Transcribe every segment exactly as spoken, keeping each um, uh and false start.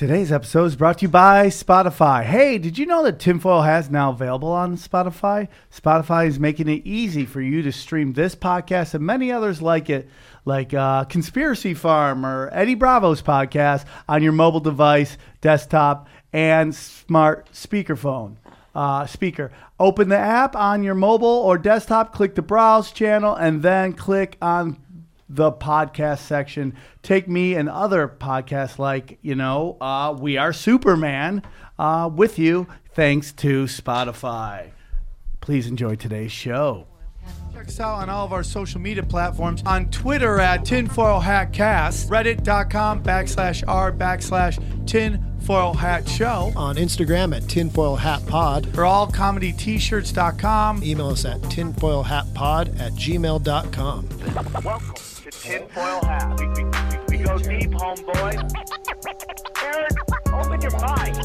Today's episode is brought to you by Spotify. Hey, did you know that Tinfoil Hat is now available on Spotify? Spotify is making it easy for you to stream this podcast and many others like it, like uh, Conspiracy Farm or Eddie Bravo's podcast on your mobile device, desktop, and smart speakerphone. Uh, speaker. Open the app on your mobile or desktop, click the browse channel, and then click on the podcast section. Take me and other podcasts like, you know, uh, We Are Superman uh, with you, thanks to Spotify. Please enjoy today's show. Check us out on all of our social media platforms. On Twitter at Tinfoil Hat Cast, reddit.com backslash r backslash Tinfoil Hat Show. On Instagram at Tinfoil Hat Pod. For all comedy t shirts dot com. Email us at tinfoilhatpod at gmail dot com. Welcome to Tinfoil Hat. We, we, we, we go deep, homeboy. Aaron, open your mind.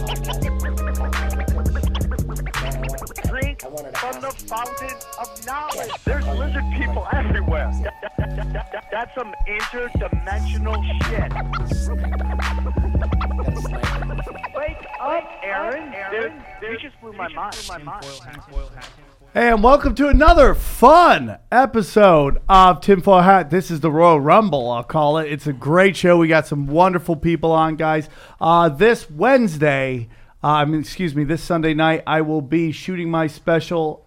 Drink from the fountain of knowledge. There's lizard people everywhere. That, that, that, that, that, that's some interdimensional shit. Wake up, Aaron. Aaron, you just blew my mind. My mind. Hey, and welcome to another fun episode of Tinfoil Hat. This is the Royal Rumble, I'll call it. It's a great show. We got some wonderful people on, guys. Uh, this Wednesday, uh, I mean, excuse me, this Sunday night, I will be shooting my special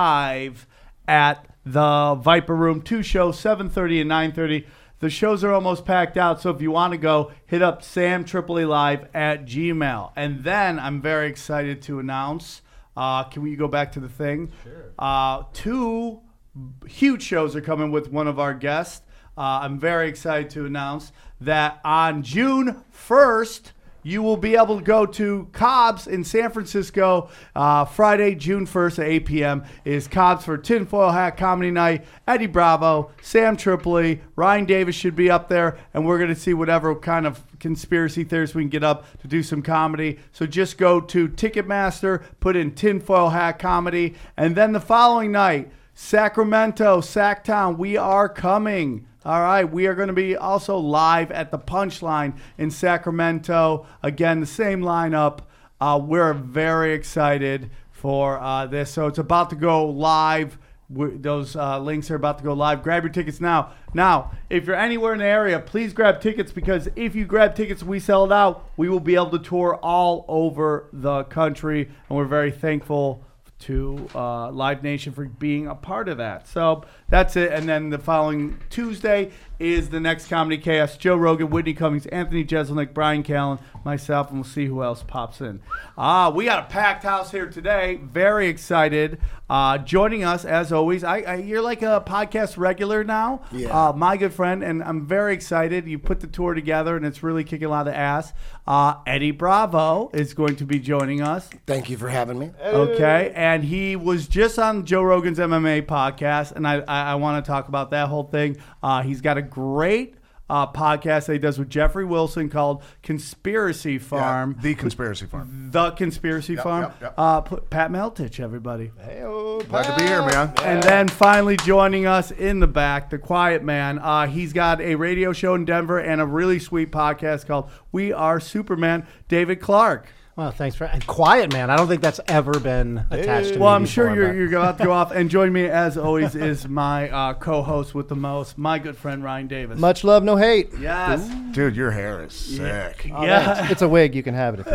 live at the Viper Room two show, seven thirty and nine thirty. The shows are almost packed out, so if you want to go, hit up Sam Tripoli Live at Gmail. And then I'm very excited to announce... Uh, can we go back to the thing? Sure. Uh, two huge shows are coming with one of our guests. Uh, I'm very excited to announce that on June first, you will be able to go to Cobb's in San Francisco. Uh, Friday, June first at eight p.m. is Cobb's for Tinfoil Hat Comedy Night. Eddie Bravo, Sam Tripoli, Ryan Davis should be up there, and we're going to see whatever kind of conspiracy theories we can get up to do some comedy. So just go to Ticketmaster, put in Tinfoil Hat Comedy, and then the following night, Sacramento, Sacktown, we are coming. All right, we are going to be also live at the Punchline in Sacramento. Again, the same lineup. Uh, we're very excited for uh, this. So it's about to go live. We're, those uh, links are about to go live. Grab your tickets now. Now, if you're anywhere in the area, please grab tickets, because if you grab tickets and we sell it out, we will be able to tour all over the country, and we're very thankful to uh, Live Nation for being a part of that. So that's it. And then the following Tuesday is the next Comedy Chaos. Joe Rogan, Whitney Cummings, Anthony Jeselnik, Brian Callen, myself, and we'll see who else pops in. Ah, we got a packed house here today. Very excited. Uh, joining us, as always, I, I you're like a podcast regular now. Yeah. Uh, my good friend, and I'm very excited. You put the tour together, and it's really kicking a lot of ass. Uh, Eddie Bravo is going to be joining us. Thank you for having me. Okay, and he was just on Joe Rogan's M M A podcast, and I I, I want to talk about that whole thing. Uh, he's got a great uh, podcast that he does with Jeffrey Wilson called Conspiracy Farm. Yeah, the Conspiracy Farm. The Conspiracy Yep, Farm. yep, yep. Uh, p- Pat Meltich, everybody. Hey-o, glad to be here, man. And then finally joining us in the back, the quiet man. Uh, he's got a radio show in Denver and a really sweet podcast called We Are Superman, David Clark. Well, thanks for and quiet, man. I don't think that's ever been attached to me. Well, I'm before, sure you're, but- you're about to go off. And join me, as always, is my uh, co-host with the most, my good friend, Ryan Davis. Much love, no hate. Yes. Dude, your hair is sick. Oh, Yeah. thanks. It's a wig. You can have it if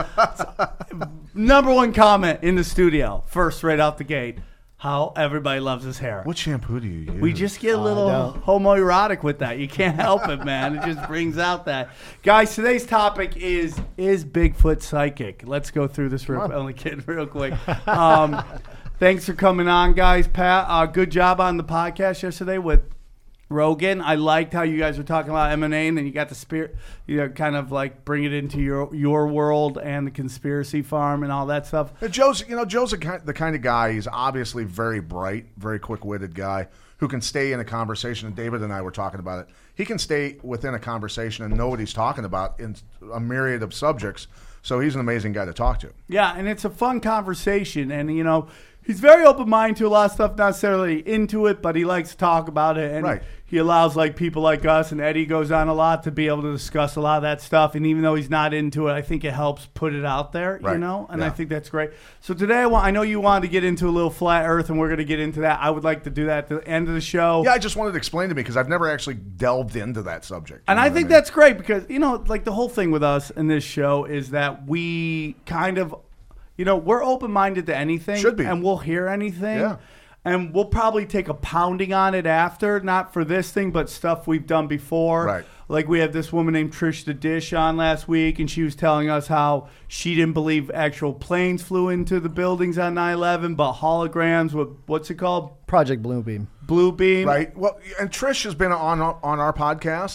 you want. Number one comment in the studio, first right out the gate, how everybody loves his hair. What shampoo do you use? We just get a little don't. homoerotic with that. You can't help it, man. It just brings out that. Guys, today's topic is, is Bigfoot psychic? Let's go through this real, only kidding, real quick. Um, thanks for coming on, guys. Pat, uh, good job on the podcast yesterday with Rogan. I liked how you guys were talking about M and A, and then you got the spirit, you know, kind of like bring it into your your world and the Conspiracy Farm and all that stuff. Uh, Joe's, you know, Joe's a kind, the kind of guy. He's obviously very bright, very quick-witted guy who can stay in a conversation. And David and I were talking about it. He can stay within a conversation and know what he's talking about in a myriad of subjects. So he's an amazing guy to talk to. Yeah, and it's a fun conversation. And, you know, he's very open-minded to a lot of stuff, not necessarily into it, but he likes to talk about it. And Right. he allows like people like us, and Eddie goes on a lot to be able to discuss a lot of that stuff. And even though he's not into it, I think it helps put it out there, you Right. know? And I Yeah. think that's great. So today I want, I know you wanted to get into a little flat earth, and we're going to get into that. I would like to do that at the end of the show. Yeah, I just wanted to explain to me because I've never actually delved into that subject. And You know I what think mean? that's great because, you know, like the whole thing with us in this show is that we kind of, you know, we're open-minded to anything. Should be. And we'll hear anything. Yeah. And we'll probably take a pounding on it after, not for this thing, but stuff we've done before. Right. Like we had this woman named Trish the Dish on last week, and she was telling us how she didn't believe actual planes flew into the buildings on nine eleven, but holograms, what, what's it called? Project Bluebeam. Blue Beam. Right. Well, and Trish has been on on our podcast,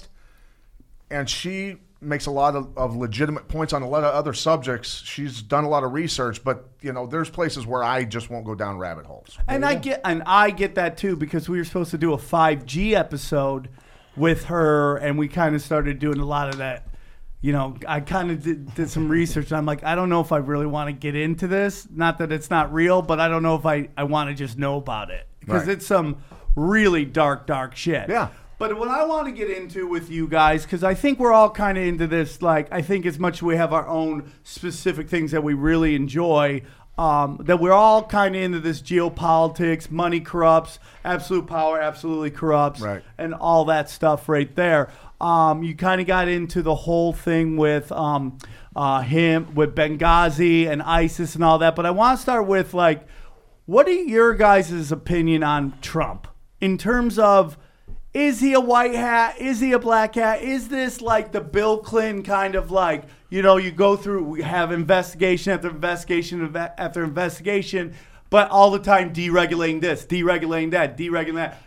and she makes a lot of, of legitimate points on a lot of other subjects. She's done a lot of research, but you know, there's places where I just won't go down rabbit holes. And I get and I get that too because we were supposed to do a five G episode with her, and we kind of started doing a lot of that. You know, I kind of did, did some research, and I'm like, I don't know if I really want to get into this. Not that it's not real, but I don't know if I, I want to just know about it because Right. it's some really dark, dark shit. Yeah. But what I want to get into with you guys, because I think we're all kind of into this, like, I think as much as we have our own specific things that we really enjoy, um, that we're all kind of into this geopolitics, money corrupts, absolute power absolutely corrupts, Right. and all that stuff right there. Um, you kind of got into the whole thing with um, uh, him, with Benghazi and ISIS and all that, but I want to start with, like, what are your guys' opinion on Trump in terms of, is he a white hat? Is he a black hat? Is this like the Bill Clinton kind of like, you know, you go through, we have investigation after investigation after investigation, but all the time deregulating this, deregulating that, deregulating that,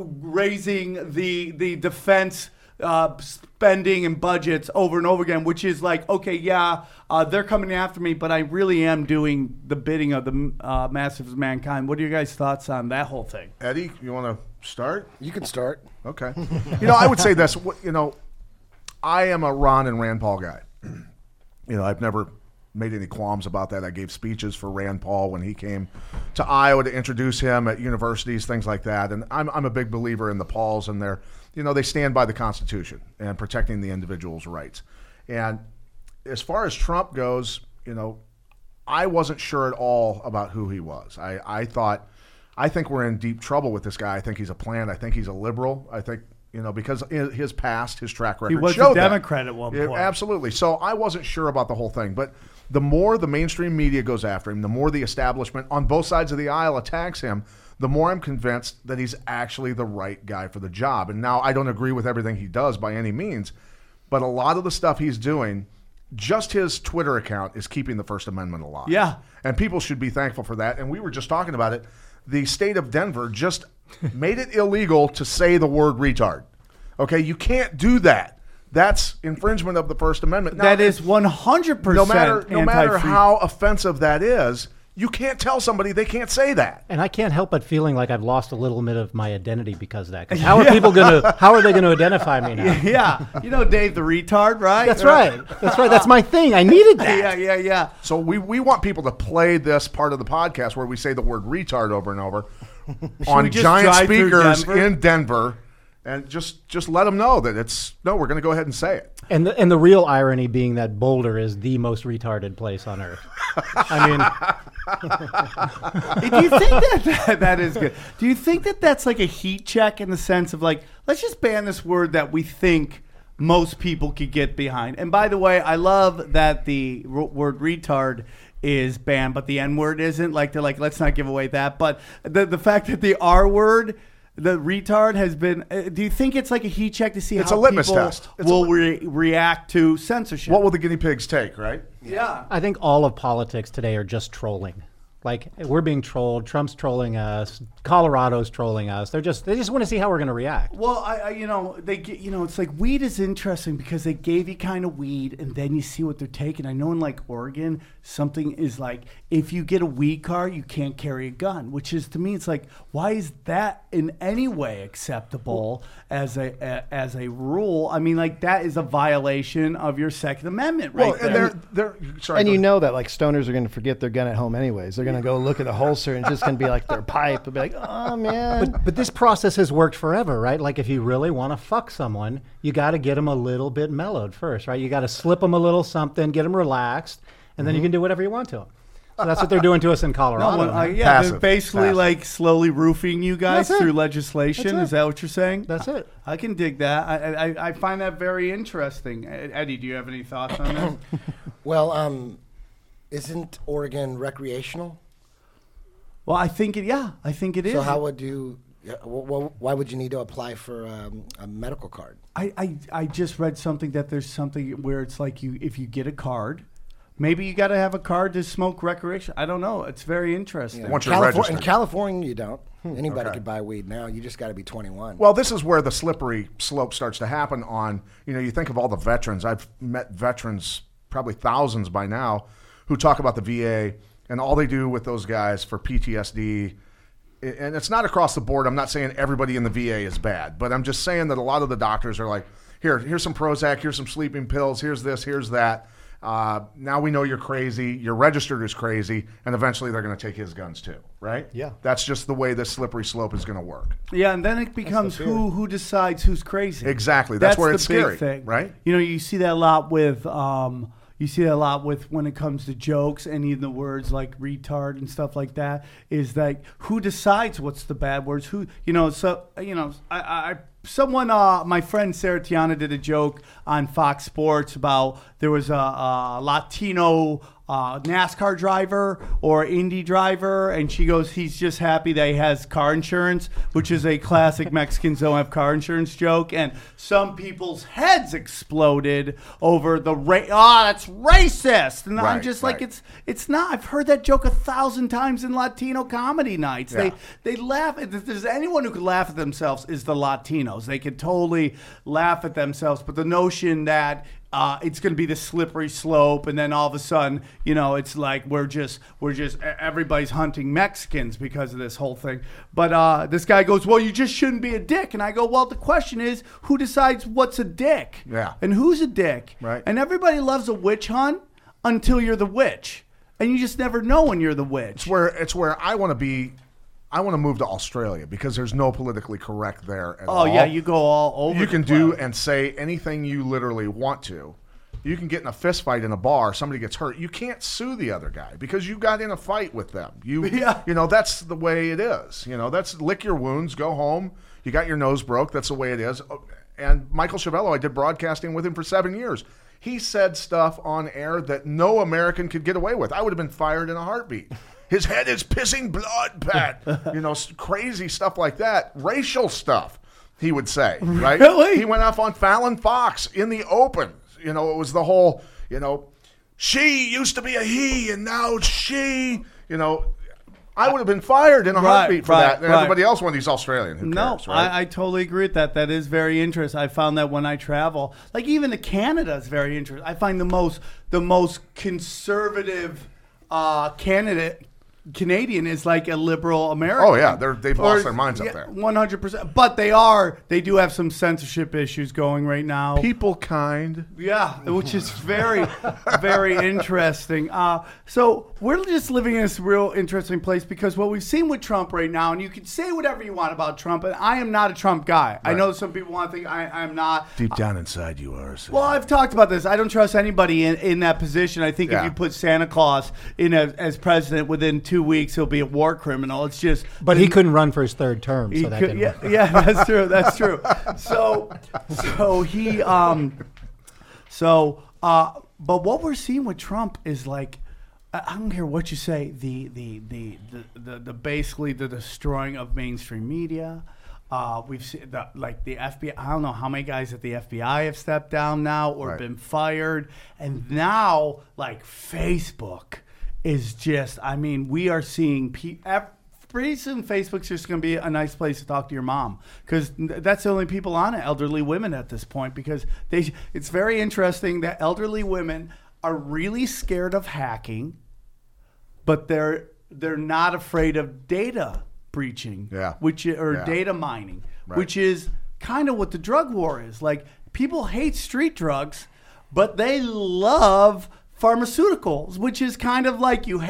raising the the defense uh, spending and budgets over and over again, which is like, okay, yeah, uh, they're coming after me, but I really am doing the bidding of the uh, masses of mankind. What are your guys' thoughts on that whole thing? Eddie, you want to start? You can start. Okay. You know, I would say this. You know, I am a Ron and Rand Paul guy. You know, I've never made any qualms about that. I gave speeches for Rand Paul when he came to Iowa to introduce him at universities, things like that. And I'm I'm a big believer in the Pauls and their, you know, they stand by the Constitution and protecting the individual's rights. And as far as Trump goes, you know, I wasn't sure at all about who he was. I, I thought, I think we're in deep trouble with this guy. I think he's a plant. I think he's a liberal. I think, you know, because his past, his track record He was showed a that. Democrat at one Yeah, point. absolutely. So I wasn't sure about the whole thing. But the more the mainstream media goes after him, the more the establishment on both sides of the aisle attacks him, the more I'm convinced that he's actually the right guy for the job. And now I don't agree with everything he does by any means, but a lot of the stuff he's doing, just his Twitter account is keeping the First Amendment alive. Yeah. And people should be thankful for that. And we were just talking about it. The state of Denver just made it illegal to say the word retard. Okay, you can't do that. That's infringement of the First Amendment. Now, That is one hundred percent no matter no matter anti-free. how offensive that is, you can't tell somebody they can't say that. And I can't help but feeling like I've lost a little bit of my identity because of that. 'Cause how are people going to? How are they going to identify me now? Yeah, you know Dave the retard, right? That's right. That's right. That's my thing. I needed that. Yeah, yeah, yeah. So we, we want people to play this part of the podcast where we say the word retard over and over on we just giant drive through speakers Denver? in Denver, and just just let them know that it's no. We're going to go ahead and say it. And the, and the real irony being that Boulder is the most retarded place on earth. I mean, Do you think that, that that is good? Do you think that that's like a heat check in the sense of like, let's just ban this word that we think most people could get behind? And by the way, I love that the r- word retard is banned, but the N word isn't. Like they're like, let's not give away that. But the the fact that the R word, the retard, has been. Uh, do you think it's like a heat check to see It's how a litmus people test. It's will a re- react to censorship? What will the guinea pigs take, right? yeah. I think all of politics today are just trolling. Like we're being trolled. Trump's trolling us. Colorado's trolling us. They're just they just want to see how we're going to react. Well, I, I, you know, they, get, you know, it's like weed is interesting because they gave you kind of weed, and then you see what they're taking. I know in like Oregon, something is like if you get a weed card, you can't carry a gun, which is to me, it's like why is that in any way acceptable as a, a as a rule? I mean, like that is a violation of your Second Amendment, right Well, and there. they're they're sorry. And go you ahead. know that like stoners are going to forget their gun at home anyways. They're going going to go look at a holster and it's just going to be like their pipe. It'll be like, oh, man. But, but this process has worked forever, right? Like if you really want to fuck someone, you got to get them a little bit mellowed first, right? You got to slip them a little something, get them relaxed, and then mm-hmm. you can do whatever you want to them. So that's what they're doing to us in Colorado. No, well, uh, yeah, Passive. they're basically Passive. like slowly roofing you guys That's it. through legislation. That's Is it. that what you're saying? That's it. I can dig that. I, I, I find that very interesting. Eddie, do you have any thoughts on this? Well, um, isn't Oregon recreational? Well, I think it. Yeah, I think it is. So how would you? yeah, wh- wh- Why would you need to apply for um, a medical card? I, I I just read something that there's something where it's like you if you get a card. Maybe you got to have a card to smoke recreation. I don't know. It's very interesting. Yeah. Once you're California, registered. in California, you don't. Anybody Okay. could buy weed now. You just got to be twenty-one. Well, this is where the slippery slope starts to happen on, you know, you think of all the veterans. I've met veterans, probably thousands by now, who talk about the V A and all they do with those guys for P T S D. And it's not across the board. I'm not saying everybody in the V A is bad, but I'm just saying that a lot of the doctors are like, here, here's some Prozac, here's some sleeping pills, here's this, here's that. Uh, now we know you're crazy, you're registered as crazy, and eventually they're going to take his guns too, right? Yeah. That's just the way this slippery slope is going to work. Yeah, and then it becomes fear. who who decides who's crazy. Exactly. That's where the it's big scary, thing. right? You know, you see that a lot with um, you see that a lot with when it comes to jokes and even the words like retard and stuff like that. Is like who decides what's the bad words? Who you know? So you know, I. I Someone, uh, my friend Sarah Tiana did a joke on Fox Sports about there was a, a Latino uh, NASCAR driver or Indy driver, and she goes, he's just happy that he has car insurance, which is a classic Mexicans don't have car insurance joke. And some people's heads exploded over the ra- oh, that's racist. And I'm Right, just like, right. it's it's not. I've heard that joke a thousand times in Latino comedy nights. Yeah. They they laugh. If there's anyone who could laugh at themselves, is the Latinos. They could totally laugh at themselves. But the notion that uh, it's going to be the slippery slope, and then all of a sudden, you know, it's like we're just we're just everybody's hunting Mexicans because of this whole thing. But uh, this guy goes, well, you just shouldn't be a dick. And I go, well, the question is, who decides what's a dick? Yeah. And who's a dick? Right. And everybody loves a witch hunt until you're the witch. And you just never know when you're the witch. It's where it's where I want to be. I want to move to Australia because there's no politically correct there at Oh, all. yeah, you go all over You the can do place. and say anything you literally want to. You can get in a fist fight in a bar. Somebody gets hurt. You can't sue the other guy because you got in a fight with them. You, Yeah. you know, that's the way it is. You know, that's lick your wounds, go home. You got your nose broke. That's the way it is. And Michael Chavello, I did broadcasting with him for seven years. He said stuff on air that no American could get away with. I would have been fired in a heartbeat. His head is pissing blood, Pat. You know, s- crazy stuff like that. Racial stuff, he would say, right? Really? He went off on Fallon Fox in the open. You know, it was the whole, you know, she used to be a he and now it's she. You know, I would have been fired in a Right, heartbeat for right, that. And right. everybody else went, he's Australian. Who No, cares, right? I, I totally agree with that. That is very interesting. I found that when I travel, like even to Canada is very interesting. I find the most the most conservative uh, candidate Canadian is like a liberal American. Oh, yeah, they're- they've lost their minds up there. One hundred percent. But they are. They do have some censorship issues going right now. People kind. Yeah, which is very, very interesting. Uh, so we're just living in this real interesting place because what we've seen with Trump right now, and you can say whatever you want about Trump, and I am not a Trump guy. I Right. know some people want to think I, I'm not. Deep down inside you are. So. Well, I've talked about this. I don't trust anybody in, in that position. I think Yeah. if you put Santa Claus in as, as president within two weeks, he'll be a war criminal. It's just. But he couldn't run for his third term, He so that could- didn't yeah, work. yeah, that's true. That's true. So, so he, um, so, uh, but what we're seeing with Trump is like, I I don't care what you say, the the the the the, the basically the destroying of mainstream media. Uh, we've seen the, like the F B I. I don't know how many guys at the F B I have stepped down now or Right. been fired, and now like Facebook is just. I mean, we are seeing people. Pretty soon, Facebook's just going to be a nice place to talk to your mom because that's the only people on it, elderly women at this point. Because they, it's very interesting that elderly women are really scared of hacking, but they're they're not afraid of data breaching, Yeah. which or Yeah. data mining, Right. which is kind of what the drug war is. Like people hate street drugs, but they love pharmaceuticals, which is kind of like you hate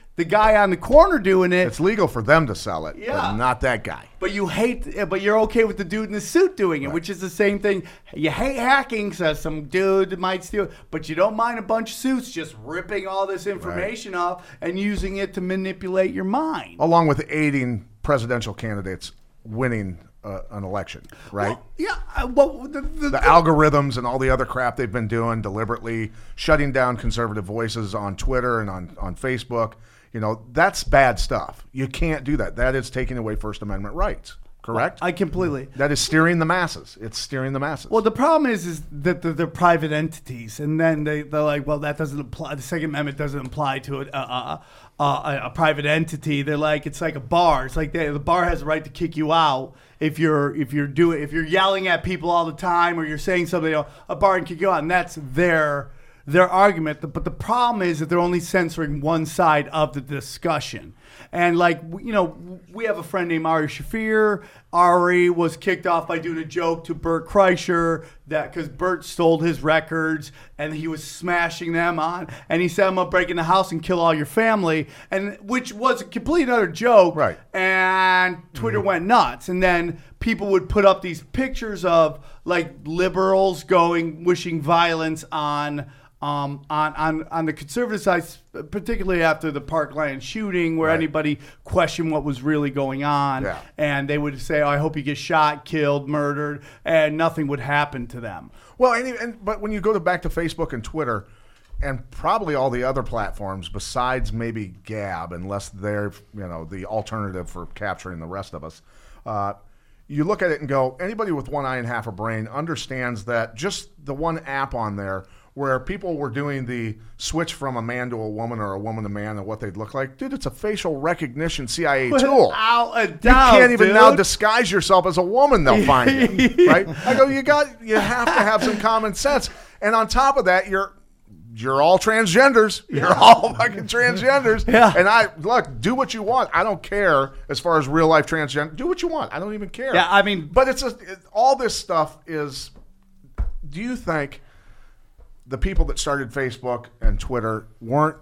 the guy on the corner doing it. It's legal for them to sell it, Yeah. but not that guy. But you hate, but you're okay with the dude in the suit doing it, Right. which is the same thing. You hate hacking, so some dude might steal, but you don't mind a bunch of suits just ripping all this information off and using it to manipulate your mind. Along with aiding presidential candidates winning uh, an election, right? Well, yeah. uh, Well, the, the, the algorithms and all the other crap they've been doing, deliberately shutting down conservative voices on Twitter and on, on Facebook. You know, that's bad stuff. You can't do that. That is taking away First Amendment rights, correct? I completely. That is steering the masses. It's steering the masses. Well, the problem is, is that they're, they're private entities, and then they they're like, well, that doesn't apply. The Second Amendment doesn't apply to a, a, a, a, a private entity. They're like, it's like a bar. It's like they, the bar has a right to kick you out if you're if you're doing if you're yelling at people all the time or you're saying something. You know, a bar can kick you out, and that's their their argument. But the problem is that they're only censoring one side of the discussion. And like, you know, we have a friend named Ari Shafir. Ari was kicked off by doing a joke to Bert Kreischer that because Bert stole his records and he was smashing them on, and he said, "I'm gonna break in the house and kill all your family," and which was a complete and utter joke. Right. And Twitter mm-hmm. went nuts, and then people would put up these pictures of like liberals going wishing violence on. Um, on, on, on the conservative side, particularly after the Parkland shooting, where Right. anybody questioned what was really going on, Yeah. and they would say, "Oh, I hope you get shot, killed, murdered," and nothing would happen to them. Well, and, and but when you go to back to Facebook and Twitter, and probably all the other platforms besides maybe Gab, unless they're you know the alternative for capturing the rest of us, uh, you look at it and go, anybody with one eye and half a brain understands that just the one app on there where people were doing the switch from a man to a woman or a woman to man and what they'd look like, dude, it's a facial recognition C I A tool. Without a You doubt, can't even dude. now disguise yourself as a woman. They'll find you, right? I go, you got, you have to have some common sense. And on top of that, you're, you're all transgenders. You're all fucking transgenders. Yeah. And I look, do what you want. I don't care as far as real life transgender. Do what you want. I don't even care. Yeah, I mean, but it's a, it, all this stuff is. Do you think the people that started Facebook and Twitter weren't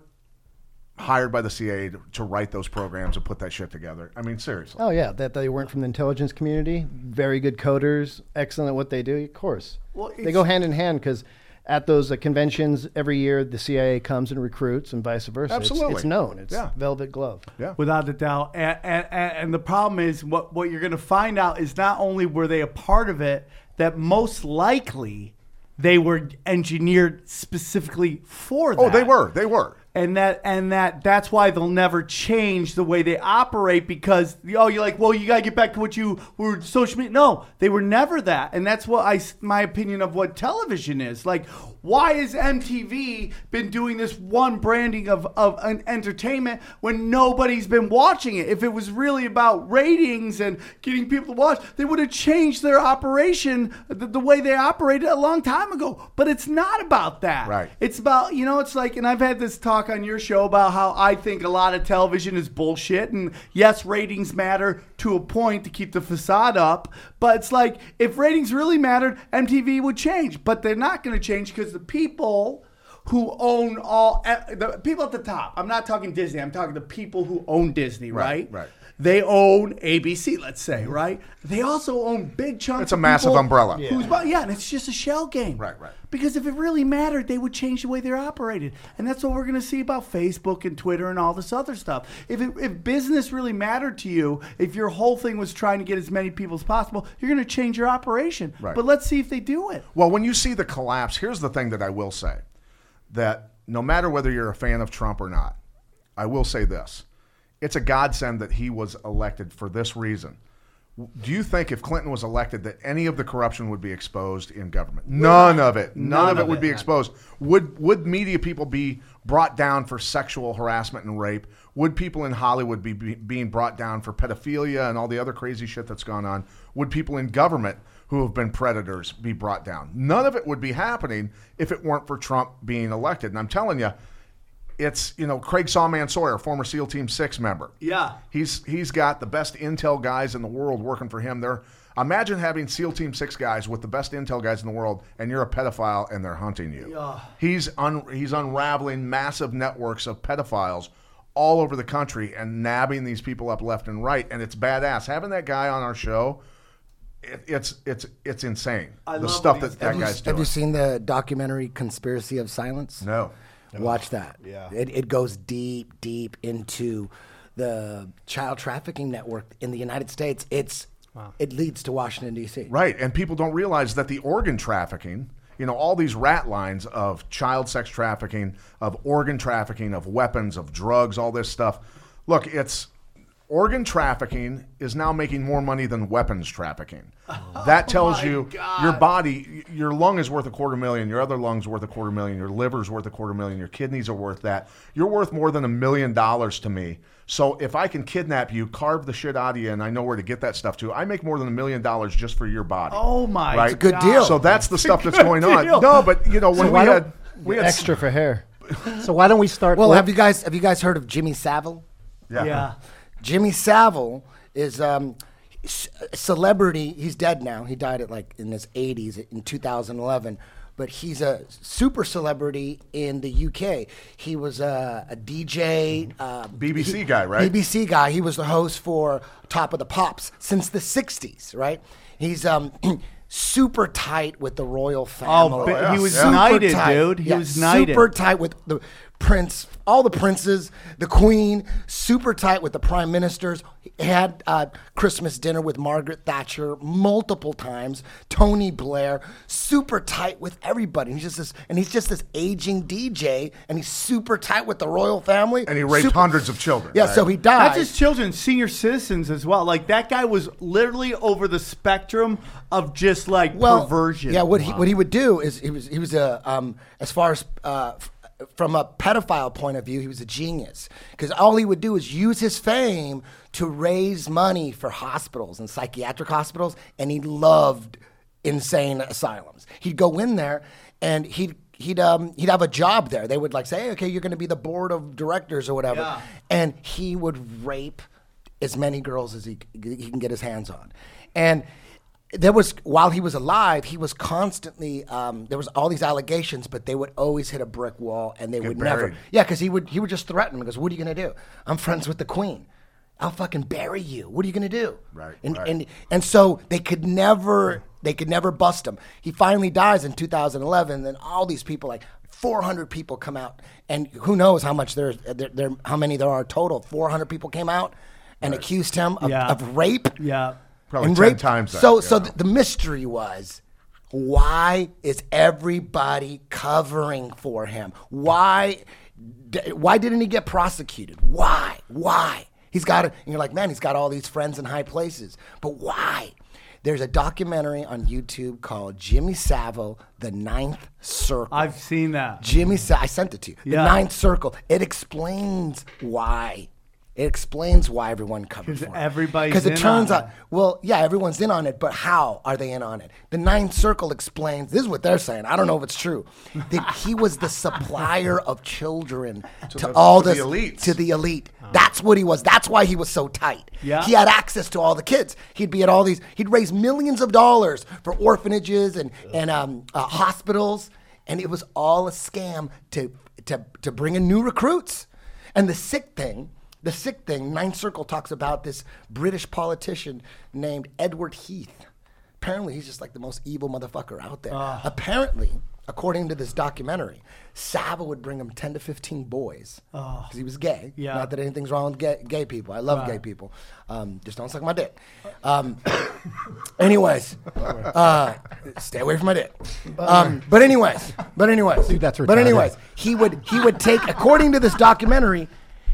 hired by the C I A to, to write those programs and put that shit together? I mean, seriously. Oh, yeah, that they weren't from the intelligence community. Very good coders, excellent at what they do, of course. Well, they go hand in hand because at those uh, conventions every year, the C I A comes and recruits and vice versa. It's- Absolutely. It's, known. It's Yeah. velvet glove. Yeah. Without a doubt. And, and, and and the problem is what, what you're going to find out is not only were they a part of it, that most likely they were engineered specifically for that. Oh, they were. They were. And that and that that's why they'll never change the way they operate because oh you're like well you gotta get back to what you were social media. No, they were never that, and that's what I my opinion of what television is like. Why has M T V been doing this one branding of of an entertainment when nobody's been watching it? If it was really about ratings and getting people to watch, they would have changed their operation the, the way they operated a long time ago. But it's not about that. Right. It's about you know it's like and I've had this talk on your show about how I think a lot of television is bullshit, and yes, ratings matter to a point to keep the facade up, but it's like if ratings really mattered, M T V would change, but they're not going to change because the people who own all the people at the top, I'm not talking Disney, I'm talking the people who own Disney, right? Right, right. They own A B C, let's say, right? They also own big chunks. It's a of massive people umbrella. Who's yeah. yeah, and it's just a shell game. Right, right. Because if it really mattered, they would change the way they're operated. And that's what we're going to see about Facebook and Twitter and all this other stuff. If it, if business really mattered to you, if your whole thing was trying to get as many people as possible, you're going to change your operation. Right. But let's see if they do it. Well, when you see the collapse, here's the thing that I will say. That no matter whether you're a fan of Trump or not, I will say this. It's a godsend that he was elected for this reason. Do you think if Clinton was elected that any of the corruption would be exposed in government? None of it. None, None of it would it. be exposed. Would would media people be brought down for sexual harassment and rape? Would people in Hollywood be, be being brought down for pedophilia and all the other crazy shit that's gone on? Would people in government who have been predators be brought down? None of it would be happening if it weren't for Trump being elected. And I'm telling you, it's, you know, Craig Sawman Sawyer, former SEAL Team six member. Yeah. He's he's got the best intel guys in the world working for him. They're, imagine having SEAL Team six guys with the best intel guys in the world, and you're a pedophile and they're hunting you. Yeah. He's un, he's unraveling massive networks of pedophiles all over the country and nabbing these people up left and right, and it's badass. Having that guy on our show, it, it's it's it's insane. I the love stuff what that he's that Have you, guy's doing. have you seen the documentary Conspiracy of Silence? No. Watch that. Yeah. It, it goes deep, deep into the child trafficking network in the United States. It's It leads to Washington, D C Right, and people don't realize that the organ trafficking, you know, all these rat lines of child sex trafficking, of organ trafficking, of weapons, of drugs, all this stuff. Look, it's organ trafficking is now making more money than weapons trafficking. That tells my you God. your body, your lung is worth a quarter million, your other lung's worth a quarter million, your liver's worth a quarter million, your kidneys are worth that. You're worth more than a million dollars to me. So if I can kidnap you, carve the shit out of you, and I know where to get that stuff to, I make more than a million dollars just for your body. Oh my! Right? It's a good deal. So that's the stuff that's good going deal. on. No, but you know when So we why had don't- we had Extra for hair. So why don't we start? Well, with- have you guys have you guys heard of Jimmy Savile? yeah. Yeah. Jimmy Savile is um, c- a celebrity. He's dead now. He died at like in his eighties in two thousand eleven. But he's a super celebrity in the U K. He was a, a D J. Uh, B B C he- guy, right? B B C guy. He was the host for Top of the Pops since the sixties, right? He's um, super tight with the royal family. Oh, but yeah. he was Yeah. knighted, tight. dude. He Yeah, was knighted. Super tight with the prince, all the princes, the queen, super tight with the prime ministers. He had uh, Christmas dinner with Margaret Thatcher multiple times, Tony Blair, super tight with everybody. He's just this, and he's just this aging D J, and he's super tight with the royal family. And he raped Super- hundreds of children. Yeah, right? so he died. Not just children, senior citizens as well. Like that guy was literally over the spectrum of just like well, perversion. Yeah, what he what he would do is he was he was a um as far as uh f- from a pedophile point of view, he was a genius because all he would do is use his fame to raise money for hospitals and psychiatric hospitals, and he loved insane asylums. He'd go in there and he'd he'd um he'd have a job there. They would like say, hey, okay, you're going to be the board of directors or whatever, Yeah. and he would rape as many girls as he he can get his hands on, and. There was while he was alive, he was constantly um, there was all these allegations, but they would always hit a brick wall, and they Get would never. buried. Yeah, because he would he would just threaten because what are you gonna do? I'm friends with the queen. I'll fucking bury you. What are you gonna do? Right, And right. and and so they could never they could never bust him. He finally dies in two thousand eleven. Then all these people like. four hundred people come out, and who knows how much there, there, there how many there are total. four hundred people came out and accused him of, Yeah. of rape. Yeah. Probably And ten rape- times that. So, yeah. so the, the mystery was, why is everybody covering for him? Why, d- why didn't he get prosecuted? Why? Why? He's got it. And you're like, man, he's got all these friends in high places. But why? There's a documentary on YouTube called Jimmy Savile, The Ninth Circle. I've seen that. Jimmy, Sa- I sent it to you. The Yeah. Ninth Circle. It explains why. It explains why everyone covered 'Cause for him. everybody's Because it in turns on out, it. well, yeah, everyone's in on it, but how are they in on it? The Ninth Circle explains. This is what they're saying. I don't know if it's true. That he was the supplier of children to, the- all to the this elites. to the elite. That's what he was. That's why he was so tight. Yeah. He had access to all the kids. He'd be at all these. He'd raise millions of dollars for orphanages and and um, uh, hospitals, and it was all a scam to to to bring in new recruits. And the sick thing, the sick thing, Ninth Circle talks about this British politician named Edward Heath. Apparently, he's just like the most evil motherfucker out there. Apparently, according to this documentary, Savile would bring him ten to fifteen boys because he was gay. Yeah. Not that anything's wrong with gay, gay people. I love Right. gay people. Um, just don't suck my dick. Um, anyways, uh, stay away from my dick. Um, but anyways, but anyways, Dude, that's but retarded. anyways, he would he would take according to this documentary.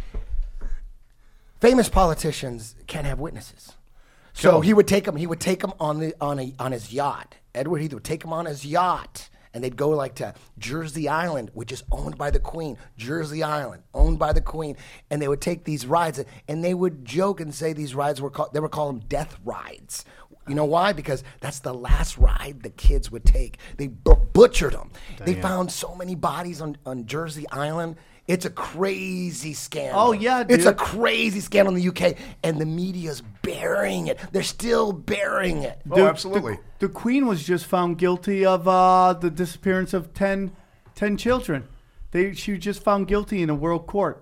Famous politicians can't have witnesses. So he would take him. He would take him on the on a on his yacht. Edward Heath would take him on his yacht, and they'd go like to Jersey Island, which is owned by the Queen. Jersey Island, owned by the Queen, and they would take these rides, and they would joke and say these rides were called. They were calling them death rides. You know why? Because that's the last ride the kids would take. They bu- butchered them. They found so many bodies on on Jersey Island. It's a crazy scandal. Oh, yeah, It's a dude. crazy scandal in the U K, and the media's burying it. They're still burying it. Oh, The- absolutely. The, the Queen was just found guilty of uh, the disappearance of ten, ten children. They, she was just found guilty in a world court.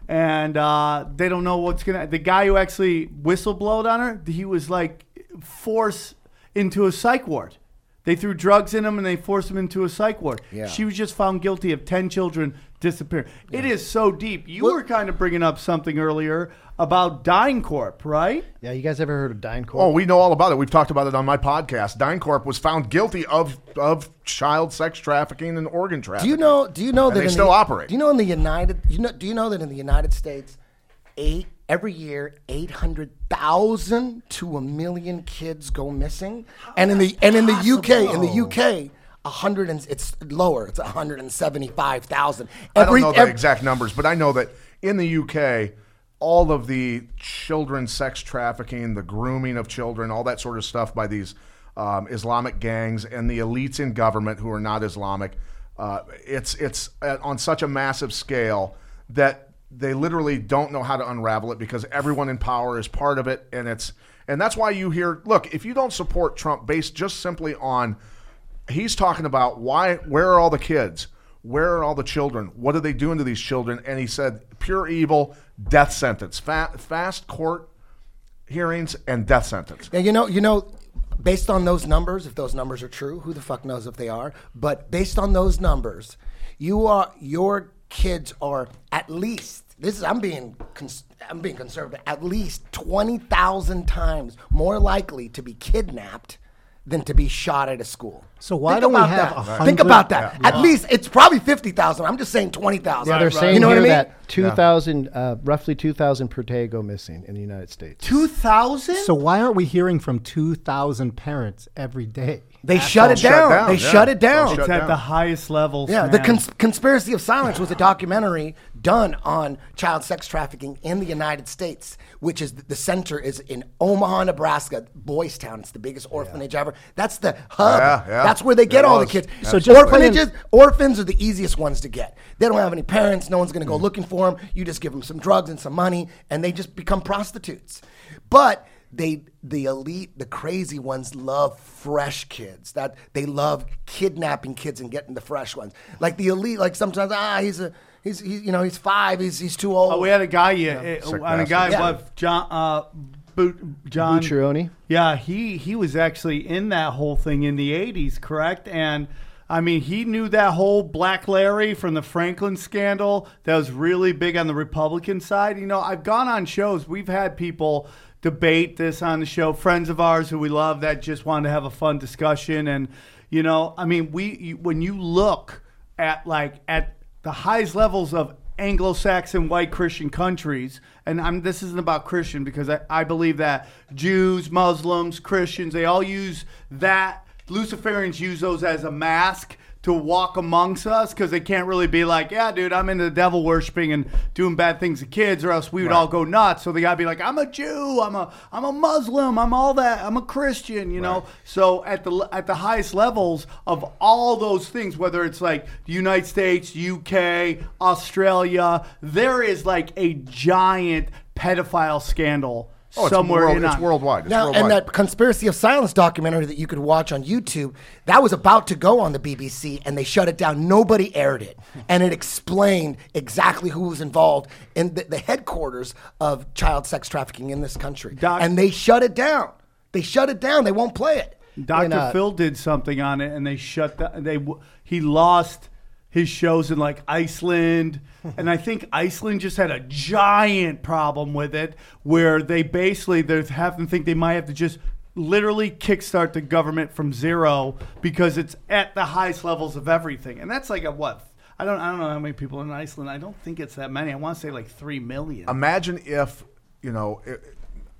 and uh, they don't know what's gonna. The guy who actually whistleblowed on her, he was like forced into a psych ward. They threw drugs in him and they forced him into a psych ward. Yeah. She was just found guilty of ten children disappearing. Yeah. It is so deep. You well, were kind of bringing up something earlier about DynCorp, right? Yeah, you guys ever heard of DynCorp? Oh, we know all about it. We've talked about it on my podcast. DynCorp was found guilty of of child sex trafficking and organ trafficking. Do you know? Do you know and that they in still the, operate? Do you know in the United? You know? Do you know that in the United States, eight every year, eight hundred thousand to a million kids go missing, and in the and in the U K, in the U K. A hundred and it's lower. It's a hundred and seventy-five thousand. I don't know the every, exact numbers, but I know that in the U K, all of the children sex trafficking, the grooming of children, all that sort of stuff by these um, Islamic gangs and the elites in government who are not Islamic, uh, it's it's on such a massive scale that they literally don't know how to unravel it because everyone in power is part of it, and it's and that's why you hear. Look, if you don't support Trump based just simply on he's talking about why, where are all the kids? Where are all the children? What are they doing to these children? And he said, pure evil, death sentence, Fa- fast court hearings and death sentence. Yeah, you know, you know, based on those numbers, if those numbers are true, who the fuck knows if they are? But based on those numbers, you are your kids are at least. This is I'm being cons- I'm being conservative. At least twenty thousand times more likely to be kidnapped than to be shot at a school. So why Think don't we about have that. a hundred? Think about that. Yeah. At Yeah. least it's probably fifty thousand. I'm just saying twenty thousand. Yeah, they're Right, right. saying You know what here I mean? that two thousand, uh, roughly two thousand per day go missing in the United States. Two thousand? So why aren't we hearing from two thousand parents every day? They That's shut all it shut down. down, They yeah. shut it It's all down. shut It's at down. the highest levels. Yeah, man. the cons- Conspiracy of Silence was a documentary done on child sex trafficking in the United States, which is the center is in Omaha, Nebraska, Boys Town. It's the biggest orphanage ever. That's the hub. Yeah, yeah. That's where they get It all was. the kids. So So just orphanages, playing- orphans are the easiest ones to get. They don't have any parents. No one's going to go Mm. looking for them. You just give them some drugs and some money, and they just become prostitutes. But they, the elite, the crazy ones, love fresh kids. That they love kidnapping kids and getting the fresh ones. Like the elite, like sometimes ah, he's a, he's, he's you know, he's five, he's he's too old. Oh, we had a guy, yeah, Sick on a bastard. guy, Yeah. what, John, uh, Boot, John. Bucciaroni? Yeah, he he was actually in that whole thing in the eighties, correct? And I mean, he knew that whole Black Larry from the Franklin scandal that was really big on the Republican side. You know, I've gone on shows. We've had people debate this on the show, friends of ours who we love that just wanted to have a fun discussion. And, you know, I mean, we you, when you look at like at the highest levels of Anglo-Saxon white Christian countries, and I'm, this isn't about Christian because I, I believe that Jews, Muslims, Christians, they all use that. Luciferians use those as a mask to walk amongst us because they can't really be like, yeah, dude, I'm into the devil worshiping and doing bad things to kids, or else we would Right. all go nuts. So they gotta be like, I'm a Jew, I'm a I'm a Muslim, I'm all that, I'm a Christian, you know. So at the at the highest levels of all those things, whether it's like the United States, U K, Australia, there is like a giant pedophile scandal. Oh, it's, somewhere world, in it's on- worldwide. It's Now, worldwide. and that Conspiracy of Silence documentary that you could watch on YouTube, that was about to go on the B B C, and they shut it down. Nobody aired it, and it explained exactly who was involved in the, the headquarters of child sex trafficking in this country. Doc- and they shut it down. They shut it down. They won't play it. Doctor And, uh, Phil did something on it, and they shut that. They he lost his shows in like Iceland, and I think Iceland just had a giant problem with it, where they basically they have to think they might have to just literally kickstart the government from zero because it's at the highest levels of everything, and that's like a what? I don't I don't know how many people in Iceland. I don't think it's that many. I want to say like three million. Imagine if, you know, it,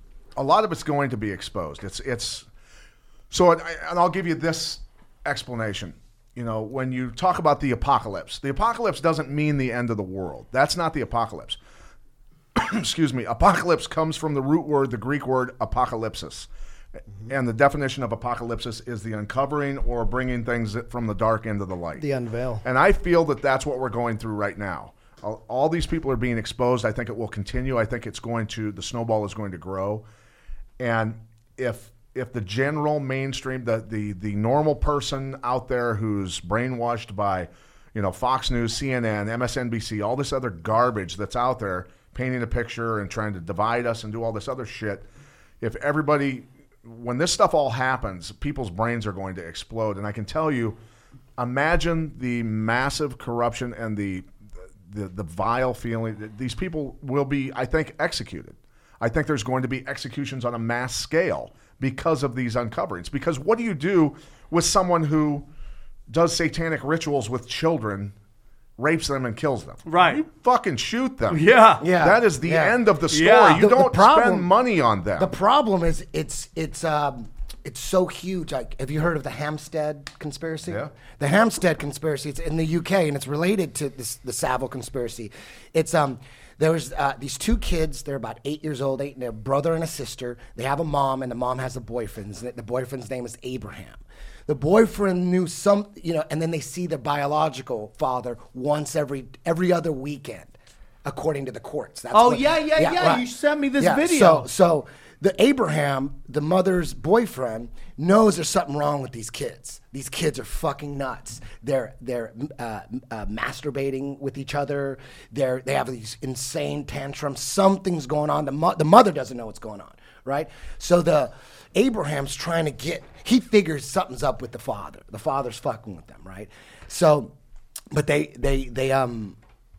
a lot of it's going to be exposed. It's it's so, and, I, and I'll give you this explanation. You know, when you talk about the apocalypse, the apocalypse doesn't mean the end of the world. That's not the apocalypse. Excuse me. Apocalypse comes from the root word, the Greek word apocalypsis. And the definition of apocalypsis is the uncovering or bringing things from the dark into the light. The unveil. And I feel that that's what we're going through right now. All, all these people are being exposed. I think it will continue. I think it's going to, the snowball is going to grow. And if if the general mainstream, the the the normal person out there who's brainwashed by, you know, Fox News, C N N, M S N B C, all this other garbage that's out there, painting a picture and trying to divide us and do all this other shit. If everybody, when this stuff all happens, people's brains are going to explode. And I can tell you, imagine the massive corruption and the the, the vile feeling. These people will be, I think, executed. I think there's going to be executions on a mass scale because of these uncoverings. Because what do you do with someone who does satanic rituals with children, rapes them, and kills them? Right. You fucking shoot them. Yeah. Yeah. That is the Yeah. end of the story. Yeah. You The- the don't problem- spend money on them. The problem is it's it's um it's so huge. Like, have you heard of the Hampstead conspiracy? Yeah. The Hampstead conspiracy. It's in the U K and it's related to this, the Savile conspiracy. It's um there was uh, these two kids. They're about eight years old. Eight, and they're a brother and a sister. They have a mom, and the mom has a boyfriend. The boyfriend's name is Abraham. The boyfriend knew some, you know, and then they see their biological father once every every other weekend, according to the courts. That's Oh, what- yeah, yeah, yeah. You sent me this video. So, so the Abraham, the mother's boyfriend, knows there's something wrong with these kids. These kids are fucking nuts. They're they're uh, uh, masturbating with each other. They're they have these insane tantrums. Something's going on. The mo- the mother doesn't know what's going on, right? So the Abraham's trying to get. He figures something's up with the father. The father's fucking with them, right? So, but they they they um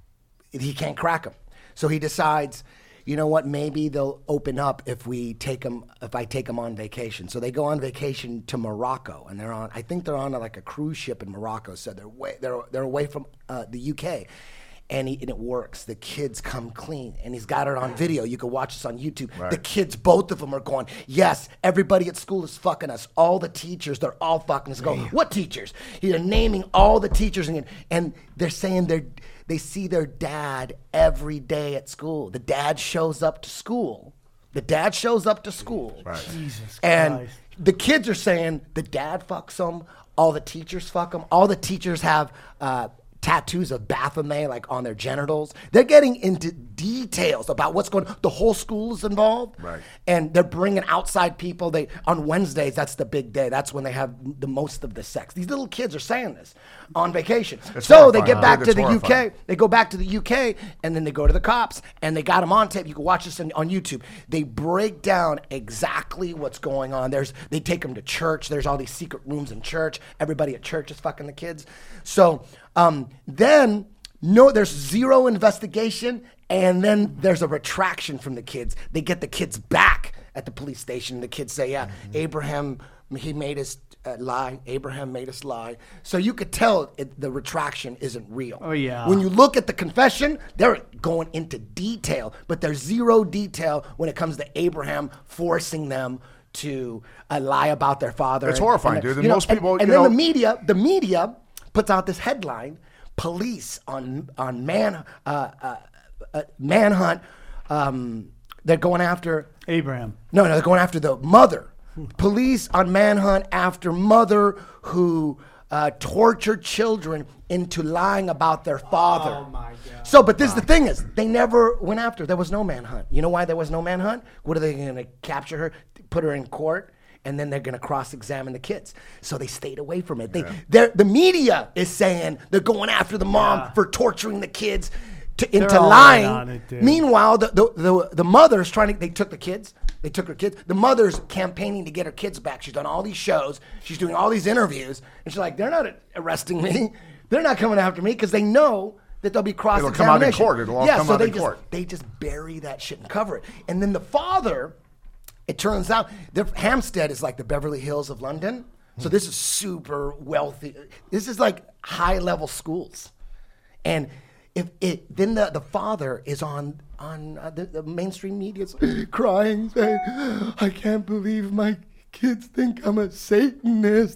he can't crack them. So he decides, you know what? Maybe they'll open up if we take them. If I take them on vacation, so they go on vacation to Morocco, and they're on. I think they're on a, like a cruise ship in Morocco. So they're way, they're they're away from uh, the U K, and, he, and it works. The kids come clean, and he's got it on video. You can watch this on YouTube. Right. The kids, both of them, are going, yes, everybody at school is fucking us. All the teachers, they're all fucking us. Go, what teachers? They're naming all the teachers, and, and they're saying they're. They see their dad every day at school. The dad shows up to school. The dad shows up to school. Right. Jesus And Christ. the kids are saying the dad fucks them. All the teachers fuck them. All the teachers have uh, tattoos of Baphomet like on their genitals. They're getting into details about what's going on. The whole school is involved. Right. And they're bringing outside people. They on Wednesdays, that's the big day. That's when they have the most of the sex. These little kids are saying this on vacation. It's so they horrifying, get back dude. to It's the horrifying. U K. They go back to the U K, and then they go to the cops, and they got them on tape. You can watch this on, on YouTube. They break down exactly what's going on. There's they take them to church. There's all these secret rooms in church. Everybody at church is fucking the kids. So um, then no, there's zero investigation, and then there's a retraction from the kids. They get the kids back at the police station. The kids say, "Yeah, mm-hmm. Abraham, he made us." Uh, lie. Abraham made us lie. So you could tell it, the retraction isn't real. Oh, yeah. When you look at the confession, they're going into detail, but there's zero detail when it comes to Abraham forcing them to uh, lie about their father. It's horrifying, and, dude. And you know, most people, and, you and then know- the media, the media puts out this headline: police on on man uh, uh, uh, manhunt. Um, they're going after Abraham. no, no, they're going after the mother. Police on manhunt after mother who uh, tortured children into lying about their father. Oh, my God. So, but this the thing is, they never went after. There was no manhunt. You know why there was no manhunt? What are they going to capture her, put her in court, and then they're going to cross-examine the kids? So they stayed away from it. They, they're the media is saying they're going after the mom Yeah. for torturing the kids to, into They're all in lying. on it, dude. Meanwhile, the, the the the mother's trying to. They took the kids. They took her kids. The mother's campaigning to get her kids back. She's done all these shows. She's doing all these interviews, and she's like, "They're not arresting me. They're not coming after me because they know that there'll be cross It'll come out in examination." court. It'll all yeah, come so out they in just court. they just bury that shit and cover it. And then the father, it turns out, the Hampstead is like the Beverly Hills of London. So this is super wealthy. This is like high level schools, and. If it then the, the father is on on uh, the, the mainstream media crying, saying, "I can't believe my kids think I'm a Satanist."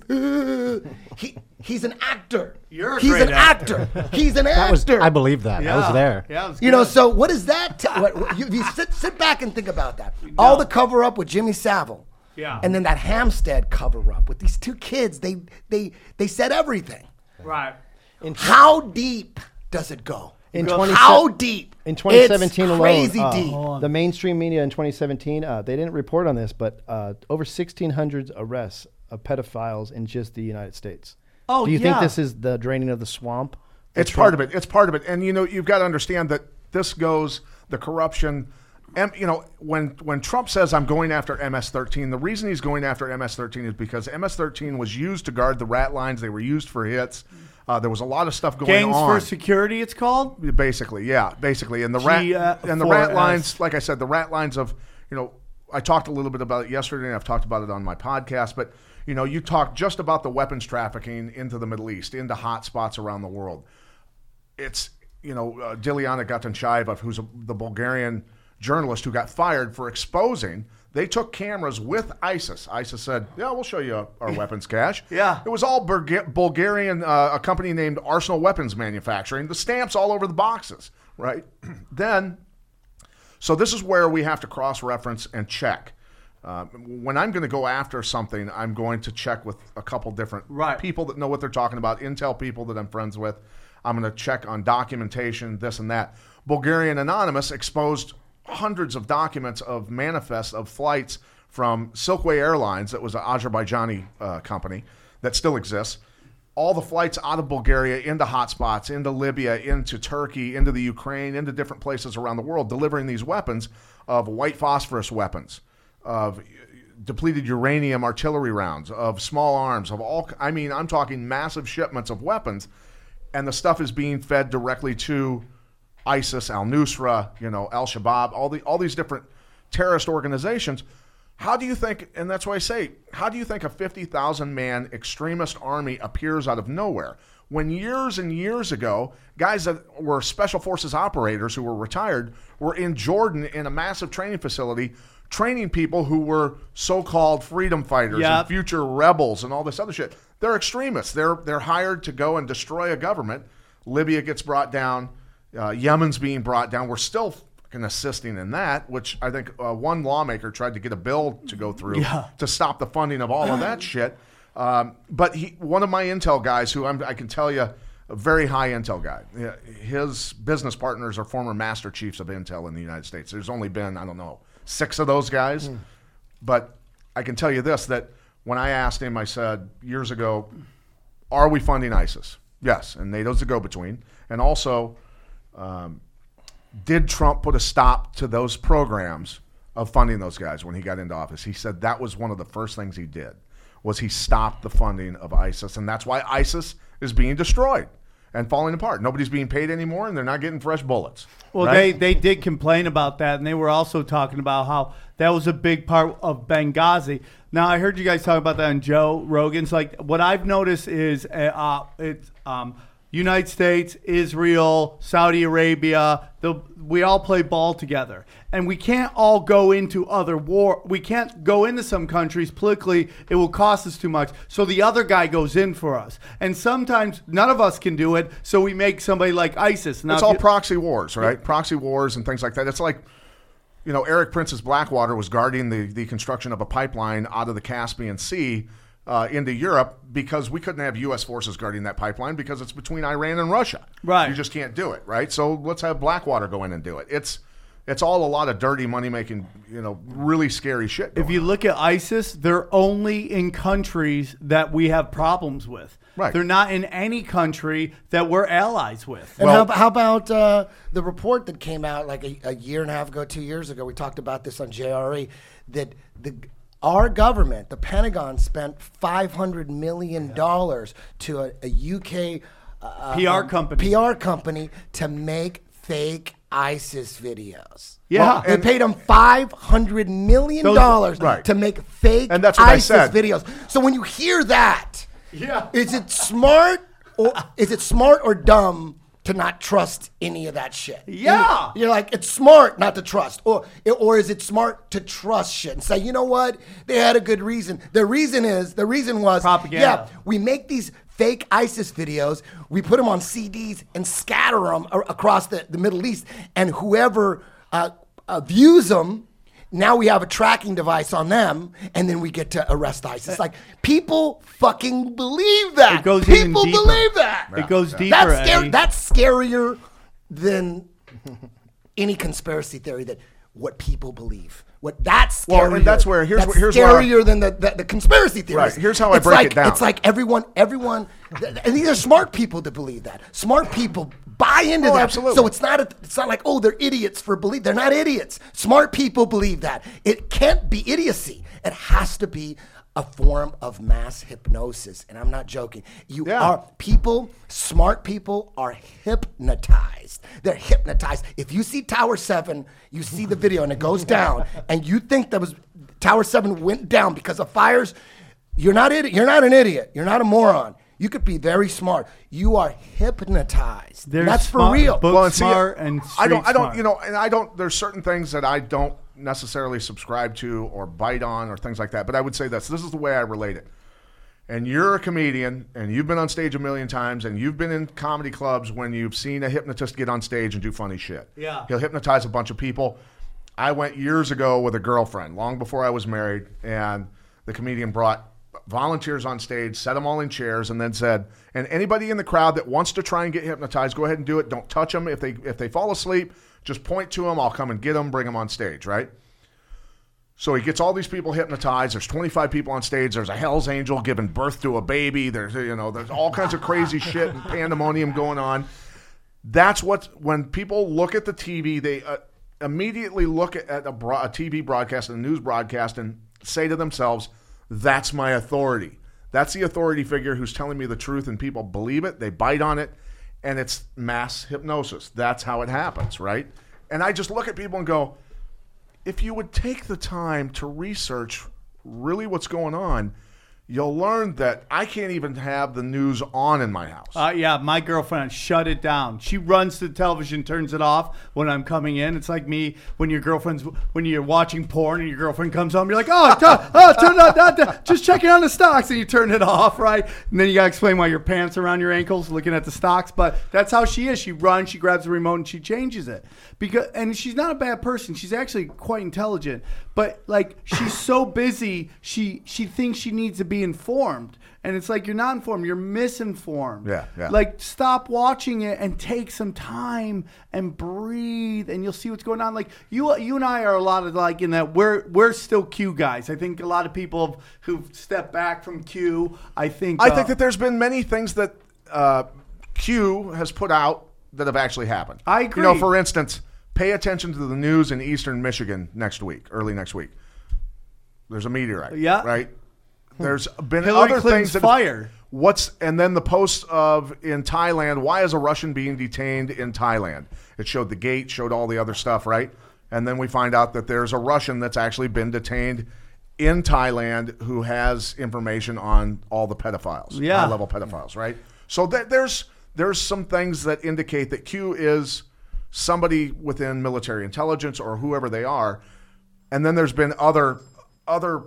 he he's an actor. You're a he's great an actor. actor. He's an That was, actor. I believe that. I was there. Yeah, it was You know, good. so what is that? T- what, what- you, you sit sit back and think about that. All the cover up with Jimmy Savile. Yeah. And then that Hampstead cover up with these two kids. They they they said everything. Right. How deep does it go? In How 20 deep? In twenty seventeen it's alone, crazy uh, deep. the mainstream media in twenty seventeen, uh, they didn't report on this, but uh, over sixteen hundred arrests of pedophiles in just the United States. Oh, Do you yeah. think this is the draining of the swamp? It's part of it. It's part of it. And, you know, you've got to understand that this goes, the corruption. M, you know, when when Trump says I'm going after M S thirteen, the reason he's going after M S thirteen is because M S thirteen was used to guard the rat lines. They were used for hits. Uh, there was a lot of stuff going Gangs on. for security, it's called? Basically, yeah, basically. And the rat G, uh, and the four rat S. lines, like I said, the rat lines of, you know, I talked a little bit about it yesterday, and I've talked about it on my podcast, but, you know, you talk just about the weapons trafficking into the Middle East, into hot spots around the world. It's, you know, uh, Dilyana Gatancheva, who's a, the Bulgarian journalist who got fired for exposing. They took cameras with ISIS. ISIS said, yeah, we'll show you our weapons cache. Yeah. It was all Bulga- Bulgarian, uh, a company named Arsenal Weapons Manufacturing. The stamps all over the boxes, right? Then, so this is where we have to cross-reference and check. Uh, when I'm going to go after something, I'm going to check with a couple different Right. people that know what they're talking about, intel people that I'm friends with. I'm going to check on documentation, this and that. Bulgarian Anonymous exposed hundreds of documents of manifests of flights from Silkway Airlines, that was an Azerbaijani uh, company that still exists. All the flights out of Bulgaria into hotspots, into Libya, into Turkey, into the Ukraine, into different places around the world, delivering these weapons of white phosphorus weapons, of depleted uranium artillery rounds, of small arms, of all. I mean, I'm talking massive shipments of weapons, and the stuff is being fed directly to ISIS, al-Nusra, you know, al-Shabaab, all the all these different terrorist organizations. How do you think, and that's why I say, how do you think a fifty thousand man extremist army appears out of nowhere? When years and years ago, guys that were special forces operators who were retired were in Jordan in a massive training facility training people who were so-called freedom fighters Yep. and future rebels and all this other shit. They're extremists. They're, they're hired to go and destroy a government. Libya gets brought down. Uh, Yemen's being brought down. We're still fucking assisting in that, which I think uh, one lawmaker tried to get a bill to go through Yeah. to stop the funding of all of that shit. Um, but he, one of my intel guys, who I'm, I can tell you, a very high intel guy, yeah, his business partners are former master chiefs of intel in the United States. There's only been, I don't know, six of those guys. Mm. But I can tell you this, that when I asked him, I said years ago, are we funding ISIS? Yes, and NATO's the go-between. And also, Um, did Trump put a stop to those programs of funding those guys when he got into office? He said that was one of the first things he did, was he stopped the funding of ISIS, and that's why ISIS is being destroyed and falling apart. Nobody's being paid anymore, and they're not getting fresh bullets. Well, right? they, they did complain about that, and they were also talking about how that was a big part of Benghazi. Now, I heard you guys talk about that on Joe Rogan's. Like, what I've noticed is uh, it's um, – United States, Israel, Saudi Arabia, the, we all play ball together. And we can't all go into other war. We can't go into some countries politically. It will cost us too much. So the other guy goes in for us. And sometimes none of us can do it, so we make somebody like ISIS. Now, it's all you, proxy wars, right? Yeah. Proxy wars and things like that. It's like, you know, Eric Prince's Blackwater was guarding the, the construction of a pipeline out of the Caspian Sea Uh, into Europe because we couldn't have U S forces guarding that pipeline because it's between Iran and Russia. Right. You just can't do it, right? So let's have Blackwater go in and do it. It's it's all a lot of dirty money-making, you know, really scary shit going If you on. look at ISIS, they're only in countries that we have problems with. Right. They're not in any country that we're allies with. And Well- how, how about uh, the report that came out like a, a year and a half ago, two years ago? We talked about this on J R E, that the our government, the Pentagon, spent five hundred million dollars to a, a U K uh, P R um, company. P R company to make fake ISIS videos. Yeah. Well, They and- paid them five hundred million dollars Right. to make fake And that's what I ISIS said. videos. So when you hear that, Yeah. is it smart or is it smart or dumb to not trust any of that shit? Yeah. You're like, it's smart not to trust. Or or is it smart to trust shit and say, you know what? They had a good reason. The reason is, the reason was, Propaganda. yeah, we make these fake ISIS videos, we put them on C Ds and scatter them across the, the Middle East, and whoever uh, uh, views them, now we have a tracking device on them, and then we get to arrest ISIS. Like, people fucking believe that. It goes even people deeper. believe that. It goes deeper, That's, scary, Eddie. that's scarier than any conspiracy theory, that what people believe. What that's scarier. Well, and that's where- here's that's where- here's where I- scarier than the, the, the conspiracy theories. Right, here's how I It's break like, it down. It's like everyone, everyone, and these are smart people to believe that. Smart people buy into Oh, that. absolutely. So it's not a, it's not like, oh, they're idiots for believe. They're not idiots. Smart people believe that. It can't be idiocy. It has to be a form of mass hypnosis. And I'm not joking. You Yeah. are people, smart people are hypnotized. They're hypnotized. If you see Tower seven, you see the video and it goes down, and you think that was Tower seven went down because of fires, you're not idi- you're not an idiot. You're not a moron. You could be very smart. You are hypnotized. There's That's for smart- real. book Well, and see, smart and I don't, street I don't, smart. you know, and I don't. There's certain things that I don't necessarily subscribe to or bite on or things like that. But I would say this. This is the way I relate it. And you're a comedian, and you've been on stage a million times, and you've been in comedy clubs when you've seen a hypnotist get on stage and do funny shit. Yeah. He'll hypnotize a bunch of people. I went years ago with a girlfriend, long before I was married, and the comedian brought volunteers on stage, set them all in chairs, and then said, and anybody in the crowd that wants to try and get hypnotized, go ahead and do it. Don't touch them. If they if they fall asleep, just point to them. I'll come and get them, bring them on stage, right? So he gets all these people hypnotized. There's twenty-five people on stage. There's a Hell's Angel giving birth to a baby. There's, you know, there's all kinds of crazy shit and pandemonium going on. That's what, when people look at the T V, they uh, immediately look at a, bro- a T V broadcast, a news broadcast, and say to themselves, that's my authority. That's the authority figure who's telling me the truth, and people believe it. They bite on it, and it's mass hypnosis. That's how it happens, right? And I just look at people and go, if you would take the time to research really what's going on, you'll learn that I can't even have the news on in my house. Uh, yeah, my girlfriend shut it down. She runs to the television, turns it off when I'm coming in. It's like me when your girlfriend's when you're watching porn and your girlfriend comes home. You're like, oh, t- oh turn that, that, that, just checking on the stocks, and you turn it off, right? And then you gotta explain why your pants are around your ankles, looking at the stocks. But that's how she is. She runs, she grabs the remote, and she changes it. Because and she's not a bad person. She's actually quite intelligent. But like she's so busy, she she thinks she needs to be informed. And it's like, you're not informed, you're misinformed. Yeah, yeah. Like, stop watching it and take some time and breathe, and you'll see what's going on. Like, you you and I are a lot of, like, in that we're we're still Q guys. I think a lot of people who've stepped back from Q, I think... I uh, think that there's been many things that uh, Q has put out that have actually happened. I agree. You know, for instance, pay attention to the news in eastern Michigan next week, early next week. There's a meteorite. Yeah. Right? There's been Hillary other Clinton's things that fire. What's and then the post of in Thailand, why is a Russian being detained in Thailand? It showed the gate, showed all the other stuff, right? And then we find out that there's a Russian that's actually been detained in Thailand who has information on all the pedophiles, Yeah. high-level pedophiles, right? So that there's there's some things that indicate that Q is somebody within military intelligence or whoever they are. And then there's been other other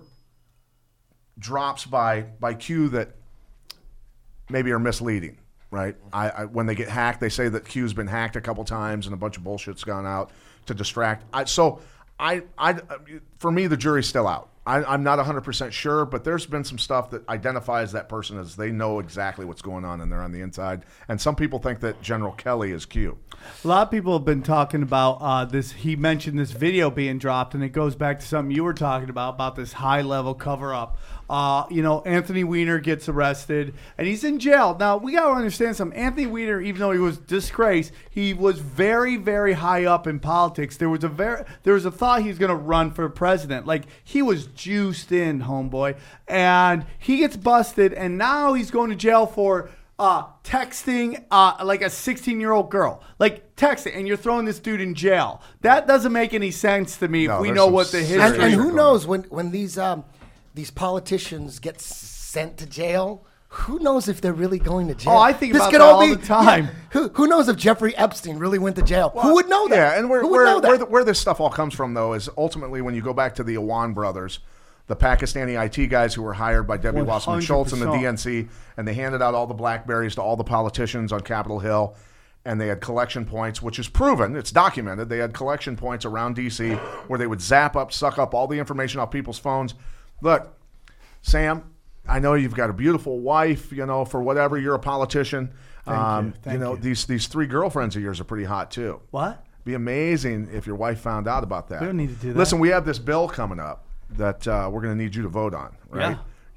drops by by Q that maybe are misleading, right? I, I when they get hacked, they say that Q's been hacked a couple times and a bunch of bullshit's gone out to distract. I, so I, I, for me, the jury's still out. I, I'm not one hundred percent sure, but there's been some stuff that identifies that person as they know exactly what's going on and they're on the inside. And some people think that General Kelly is Q. A lot of people have been talking about uh, this. He mentioned this video being dropped, and it goes back to something you were talking about, about this high-level cover-up. Uh, you know, Anthony Weiner gets arrested, and he's in jail. Now, we got to understand something. Anthony Weiner, even though he was disgraced, he was very, very high up in politics. There was a very, there was a thought he was going to run for president. Like, he was juiced in, homeboy. And he gets busted, and now he's going to jail for... Uh, texting uh, like a sixteen-year-old girl. Like, texting, and you're throwing this dude in jail. That doesn't make any sense to me No, if we there's know some what the serious history And, and is. who knows when when these um, these politicians get sent to jail? Who knows if they're really going to jail? Oh, I think This about could that all all be- the time. yeah. Who who knows if Jeffrey Epstein really went to jail? Who would know that? Yeah, and where Who would where know that? where, the, where this stuff all comes from, though, is ultimately when you go back to the Awan brothers, the Pakistani I T guys who were hired by Debbie Wasserman Schultz and the D N C, and they handed out all the BlackBerries to all the politicians on Capitol Hill, and they had collection points, which is proven, it's documented. They had collection points around D C where they would zap up, suck up all the information off people's phones. Look, Sam, I know you've got a beautiful wife, you know, for whatever, you're a politician. Thank um, you, thank know, you. these these three girlfriends of yours are pretty hot too. What? Be amazing if your wife found out about that. We don't need to do that. Listen, we have this bill coming up that uh, we're going to need you to vote on, right? Yeah.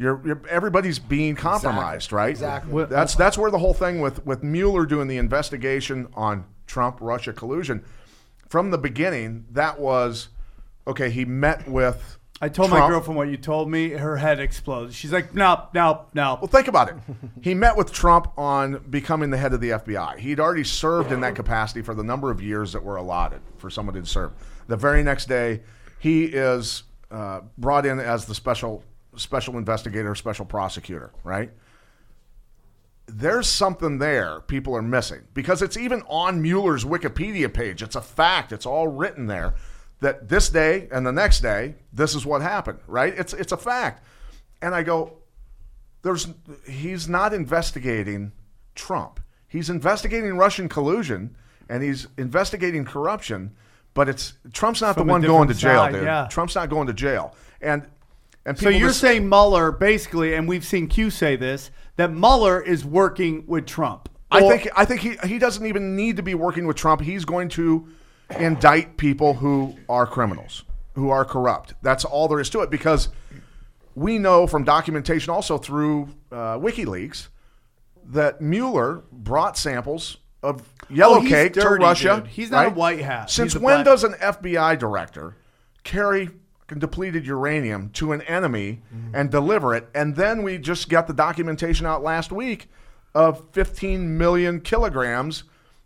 You're, you're everybody's being compromised, Exactly. right? Exactly. That's that's where the whole thing with with Mueller doing the investigation on Trump Russia collusion from the beginning. That was okay. He met with. I told my Trump. girlfriend what you told me. Her head exploded. She's like, no, no, no. Well, think about it. He met with Trump on becoming the head of the F B I. He'd already served in that capacity for the number of years that were allotted for somebody to serve. The very next day, he is uh, brought in as the special special investigator, special prosecutor, right? There's something there people are missing because it's even on Mueller's Wikipedia page. It's a fact. It's all written there. That this day and the next day, this is what happened, right? It's it's a fact. And I go, there's he's not investigating Trump. He's investigating Russian collusion and he's investigating corruption, but it's Trump's not From the a one going to different jail, side, dude. yeah. Trump's not going to jail. And and So people you're just- saying Mueller, basically, and we've seen Q say this, that Mueller is working with Trump. I Or- think I think he he doesn't even need to be working with Trump. He's going to indict people who are criminals, who are corrupt. That's all there is to it because we know from documentation also through uh, WikiLeaks that Mueller brought samples of yellow Oh, he's cake dirty, to Russia. dude. He's not a right? white hat. Since He's a when black- does an F B I director carry depleted uranium to an enemy Mm-hmm. and deliver it? And then we just got the documentation out last week of fifteen million kilograms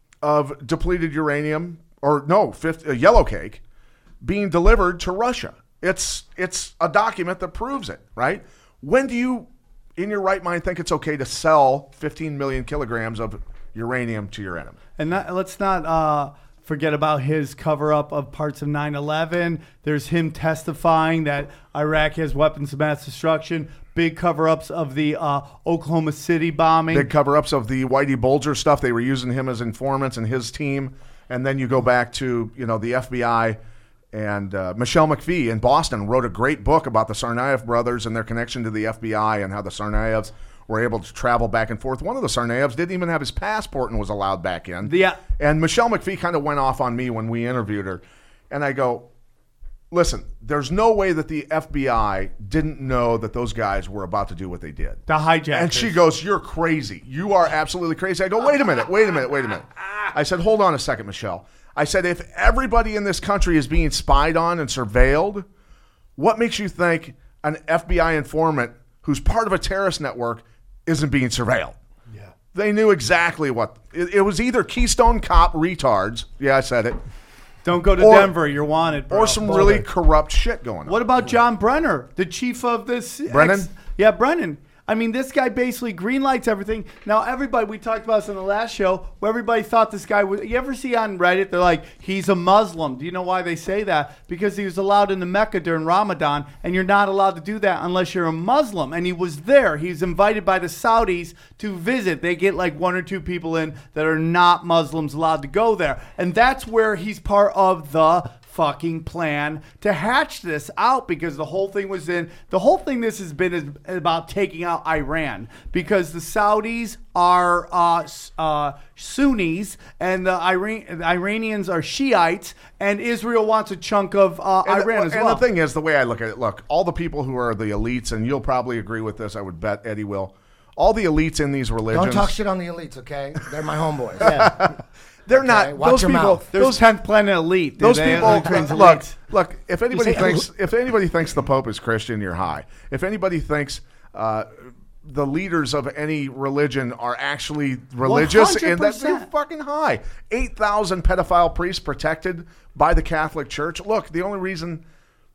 of depleted uranium, or no, fifty, uh, yellow cake, being delivered to Russia. It's it's a document that proves it, right? When do you, in your right mind, think it's okay to sell fifteen million kilograms of uranium to your enemy? And not, let's not uh, forget about his cover-up of parts of nine eleven. There's him testifying that Iraq has weapons of mass destruction. Big cover-ups of the uh, Oklahoma City bombing. Big cover-ups of the Whitey Bulger stuff. They were using him as informants and his team. And then you go back to, you know, the F B I, and uh, Michelle McPhee in Boston wrote a great book about the Tsarnaev brothers and their connection to the F B I and how the Tsarnaevs were able to travel back and forth. One of the Tsarnaevs didn't even have his passport and was allowed back in. Yeah. And Michelle McPhee kind of went off on me when we interviewed her. And I go, listen, there's no way that the F B I didn't know that those guys were about to do what they did. The hijackers. And she goes, you're crazy. You are absolutely crazy. I go, wait a minute, wait a minute, wait a minute. I said, hold on a second, Michelle. I said, if everybody in this country is being spied on and surveilled, what makes you think an F B I informant who's part of a terrorist network isn't being surveilled? Yeah. They knew exactly what. It, it was either Keystone Cop retards. Yeah, I said it. Don't go to Or- Denver. You're wanted, bro. Or some really corrupt shit going on. What about John Brenner, the chief of this? Brennan? Ex- yeah, Brennan. I mean, this guy basically greenlights everything. Now, everybody, we talked about this in the last show, where everybody thought this guy was. You ever see on Reddit, they're like, he's a Muslim. Do you know why they say that? Because he was allowed into Mecca during Ramadan, and you're not allowed to do that unless you're a Muslim. And he was there. He was invited by the Saudis to visit. They get like one or two people in that are not Muslims allowed to go there. And that's where he's part of the fucking plan to hatch this out, because the whole thing was in the whole thing this has been is about taking out Iran, because the Saudis are uh, s- uh, Sunnis and the, Iran- the Iranians are Shiites, and Israel wants a chunk of uh, And, Iran the, as and well. the thing is, the way I look at it, look, all the people who are the elites, and you'll probably agree with this, I would bet Eddie will, all the elites in these religions. Don't talk shit on the elites, okay? They're my homeboys. They're Okay, not, watch those your people, mouth. There's those, tenth Planet Elite. dude. those They- people, they train look, elites. look, if anybody say thinks, if anybody thinks the Pope is Christian, you're high. If anybody thinks, uh, the leaders of any religion are actually religious, and that they're one hundred percent. fucking high. eight thousand pedophile priests protected by the Catholic Church. Look, the only reason,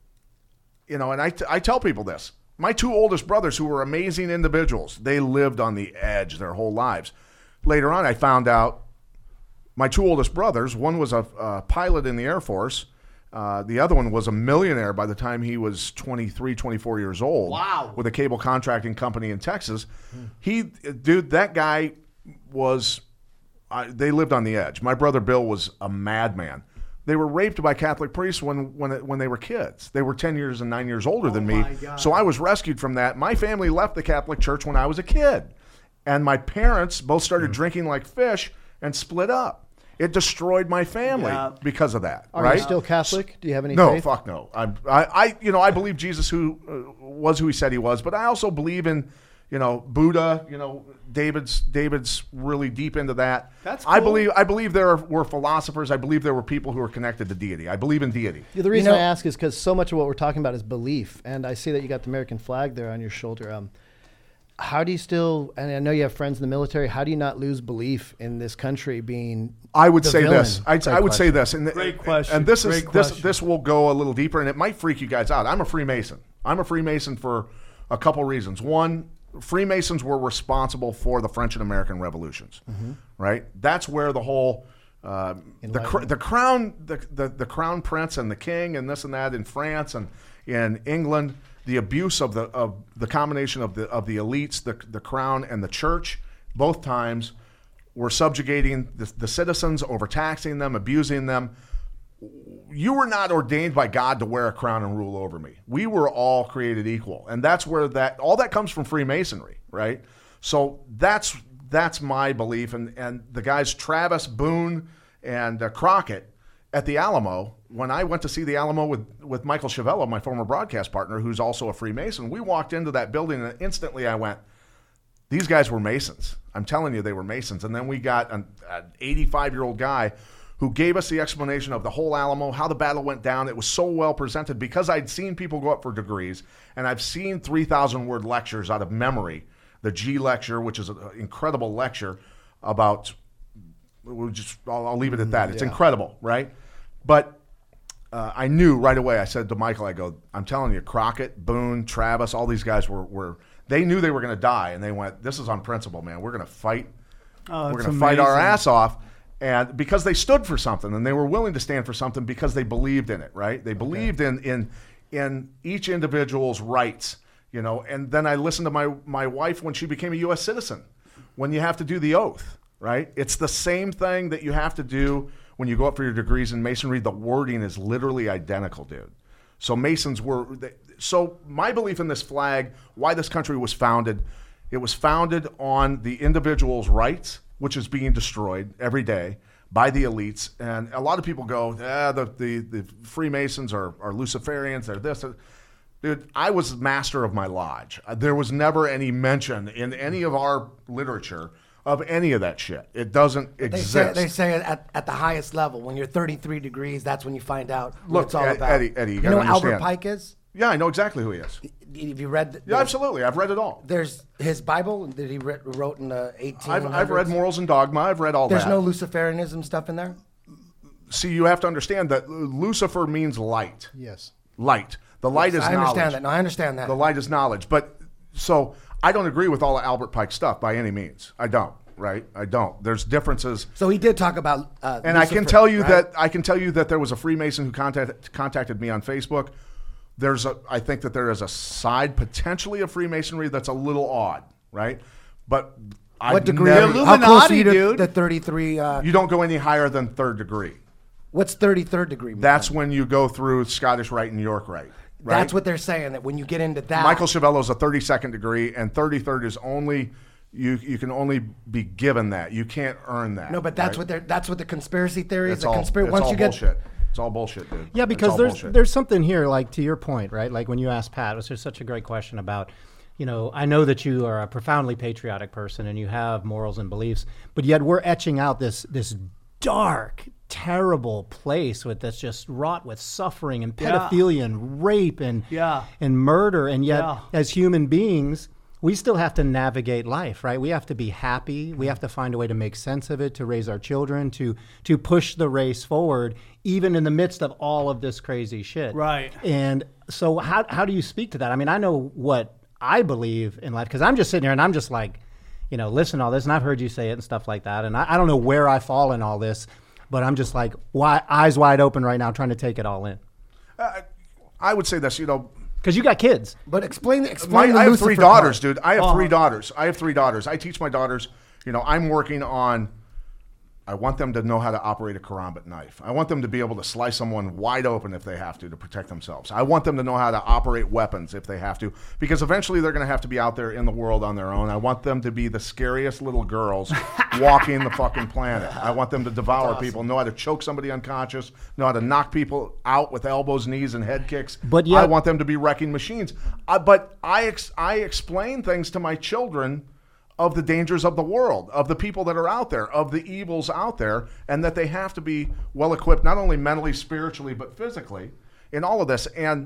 you know, and I, t- I tell people this. My two oldest brothers, who were amazing individuals, they lived on the edge their whole lives. Later on, I found out my two oldest brothers, one was a, a pilot in the Air Force. Uh, the other one was a millionaire by the time he was twenty-three, twenty-four years old. Wow. With a cable contracting company in Texas. He, dude, that guy was, uh, they lived on the edge. My brother Bill was a madman. They were raped by Catholic priests when when it, when they were kids. They were ten years and nine years older than me. my God. So I was rescued from that. My family left the Catholic Church when I was a kid. And my parents both started drinking like fish and split up. It destroyed my family Yeah. because of that. Are right? you still Catholic? Do you have any No, faith? fuck no. I'm, I, I, you know, I believe Jesus who uh, was who he said he was, but I also believe in, you know, Buddha. You know, David's David's really deep into that. That's I cool. believe I believe there were philosophers. I believe there were people who were connected to deity. I believe in deity. Yeah, the reason know- I ask is because so much of what we're talking about is belief, and I see that you got the American flag there on your shoulder. Um, how do you still? And I know you have friends in the military. How do you not lose belief in this country being? I would the say villain? this. I, Great I would say question. this. And, Great question. And this is Great this question. this will go a little deeper, and it might freak you guys out. I'm a Freemason. I'm a Freemason for a couple reasons. One, Freemasons were responsible for the French and American revolutions. Mm-hmm. Right. That's where the whole uh, the cr- the crown the, the the crown prince and the king and this and that in France and in England. The abuse of the of the combination of the of the elites, the the crown, and the church, both times, were subjugating the, the citizens, overtaxing them, abusing them. You were not ordained by God to wear a crown and rule over me. We were all created equal, and that's where that all that comes from Freemasonry, right? So that's that's my belief, and and the guys Travis, Boone, and uh, Crockett at the Alamo. When I went to see the Alamo with, with Michael Chavello, my former broadcast partner, who's also a Freemason, we walked into that building and instantly I went, these guys were Masons. I'm telling you, they were Masons. And then we got an, an eighty-five-year-old guy who gave us the explanation of the whole Alamo, how the battle went down. It was so well presented because I'd seen people go up for degrees, and I've seen three thousand word lectures out of memory. The G lecture, which is an incredible lecture about, we'll just, I'll, I'll leave it at that. It's yeah. incredible, right? But Uh, I knew right away. I said to Michael, I go, I'm telling you, Crockett, Boone, Travis, all these guys were, were they knew they were going to die, and they went, this is on principle, man. We're going to fight. Oh, we're that's going to fight our amazing. ass off. And because they stood for something, and they were willing to stand for something because they believed in it, right? They believed in, in in each individual's rights, you know. And then I listened to my, my wife when she became a U S citizen, when you have to do the oath, right? It's the same thing that you have to do when you go up for your degrees in Masonry. The wording is literally identical, dude. So Masons were, so my belief in this flag, why this country was founded, it was founded on the individual's rights, which is being destroyed every day by the elites. And a lot of people go, ah, the, the, the Freemasons are, are Luciferians, they're this. Dude, I was master of my lodge. There was never any mention in any of our literature of any of that shit. It doesn't They exist. say, they say at, at the highest level, when you're thirty-three degrees, that's when you find out what Look, it's all Ed- about. Eddie- Eddie, you you gotta know who Albert understand. Pike is? Yeah, I know exactly who he is. Have you read? The, Yeah, absolutely. I've read it all. There's his Bible that he writ, wrote in the eighteen hundreds. I've, I've read Morals and Dogma. I've read all There's that. no Luciferianism stuff in there? See, you have to understand that Lucifer means light. Yes. Light. The light is I knowledge. understand that. No, I understand that. The light is knowledge. But so I don't agree with all of Albert Pike's stuff by any means. I don't. Right? I don't. There's differences. So he did talk about uh, And I can Lucifer, tell you right? that I can tell you that there was a Freemason who contacted contacted me on Facebook. There's a I think that there is a side potentially of Freemasonry that's a little odd, right? But I've What degree? never- How close are you to Illuminati, dude. the thirty-three? Uh, you don't go any higher than third degree. what's thirty-third degree? mean? That's when you go through Scottish Rite and York Rite. Right? That's what they're saying. That when you get into that, Michael Chavello is a thirty-second degree, and thirty-third is only you. You can only be given that. You can't earn that. No, but that's right? what they're. That's what the conspiracy theory is. It's The all, conspiracy. it's Once all you get bullshit. It's all bullshit, dude. Yeah, It's because all there's bullshit. there's something here, like to your point, right? Like when you asked Pat, which is such a great question about, you know, I know that you are a profoundly patriotic person and you have morals and beliefs, but yet we're etching out this this dark, terrible place with that's just wrought with suffering and Yeah. pedophilia and rape and Yeah. and murder, and yet Yeah. as human beings, we still have to navigate life, right? We have to be happy. We have to find a way to make sense of it, to raise our children, to to push the race forward, even in the midst of all of this crazy shit. Right. And so how how do you speak to that? I mean, I know what I believe in life because I'm just sitting here and I'm just like, you know, listen to all this, and I've heard you say it and stuff like that, and I, I don't know where I fall in all this, but I'm just like, why, eyes wide open right now, trying to take it all in. Uh, I would say this, you know. Because you got kids. But explain. My, Explain. the I have Lucifer three daughters, part. dude. I have Oh. three daughters. I have three daughters. I teach my daughters. You know, I'm working on I want them to know how to operate a karambit knife. I want them to be able to slice someone wide open if they have to to protect themselves. I want them to know how to operate weapons if they have to, because eventually they're going to have to be out there in the world on their own. I want them to be the scariest little girls walking the fucking planet. I want them to devour awesome. people, know how to choke somebody unconscious, know how to knock people out with elbows, knees, and head kicks. But yet- I want them to be wrecking machines. I, but I ex- I explain things to my children of the dangers of the world, of the people that are out there, of the evils out there, and that they have to be well equipped, not only mentally, spiritually, but physically in all of this. And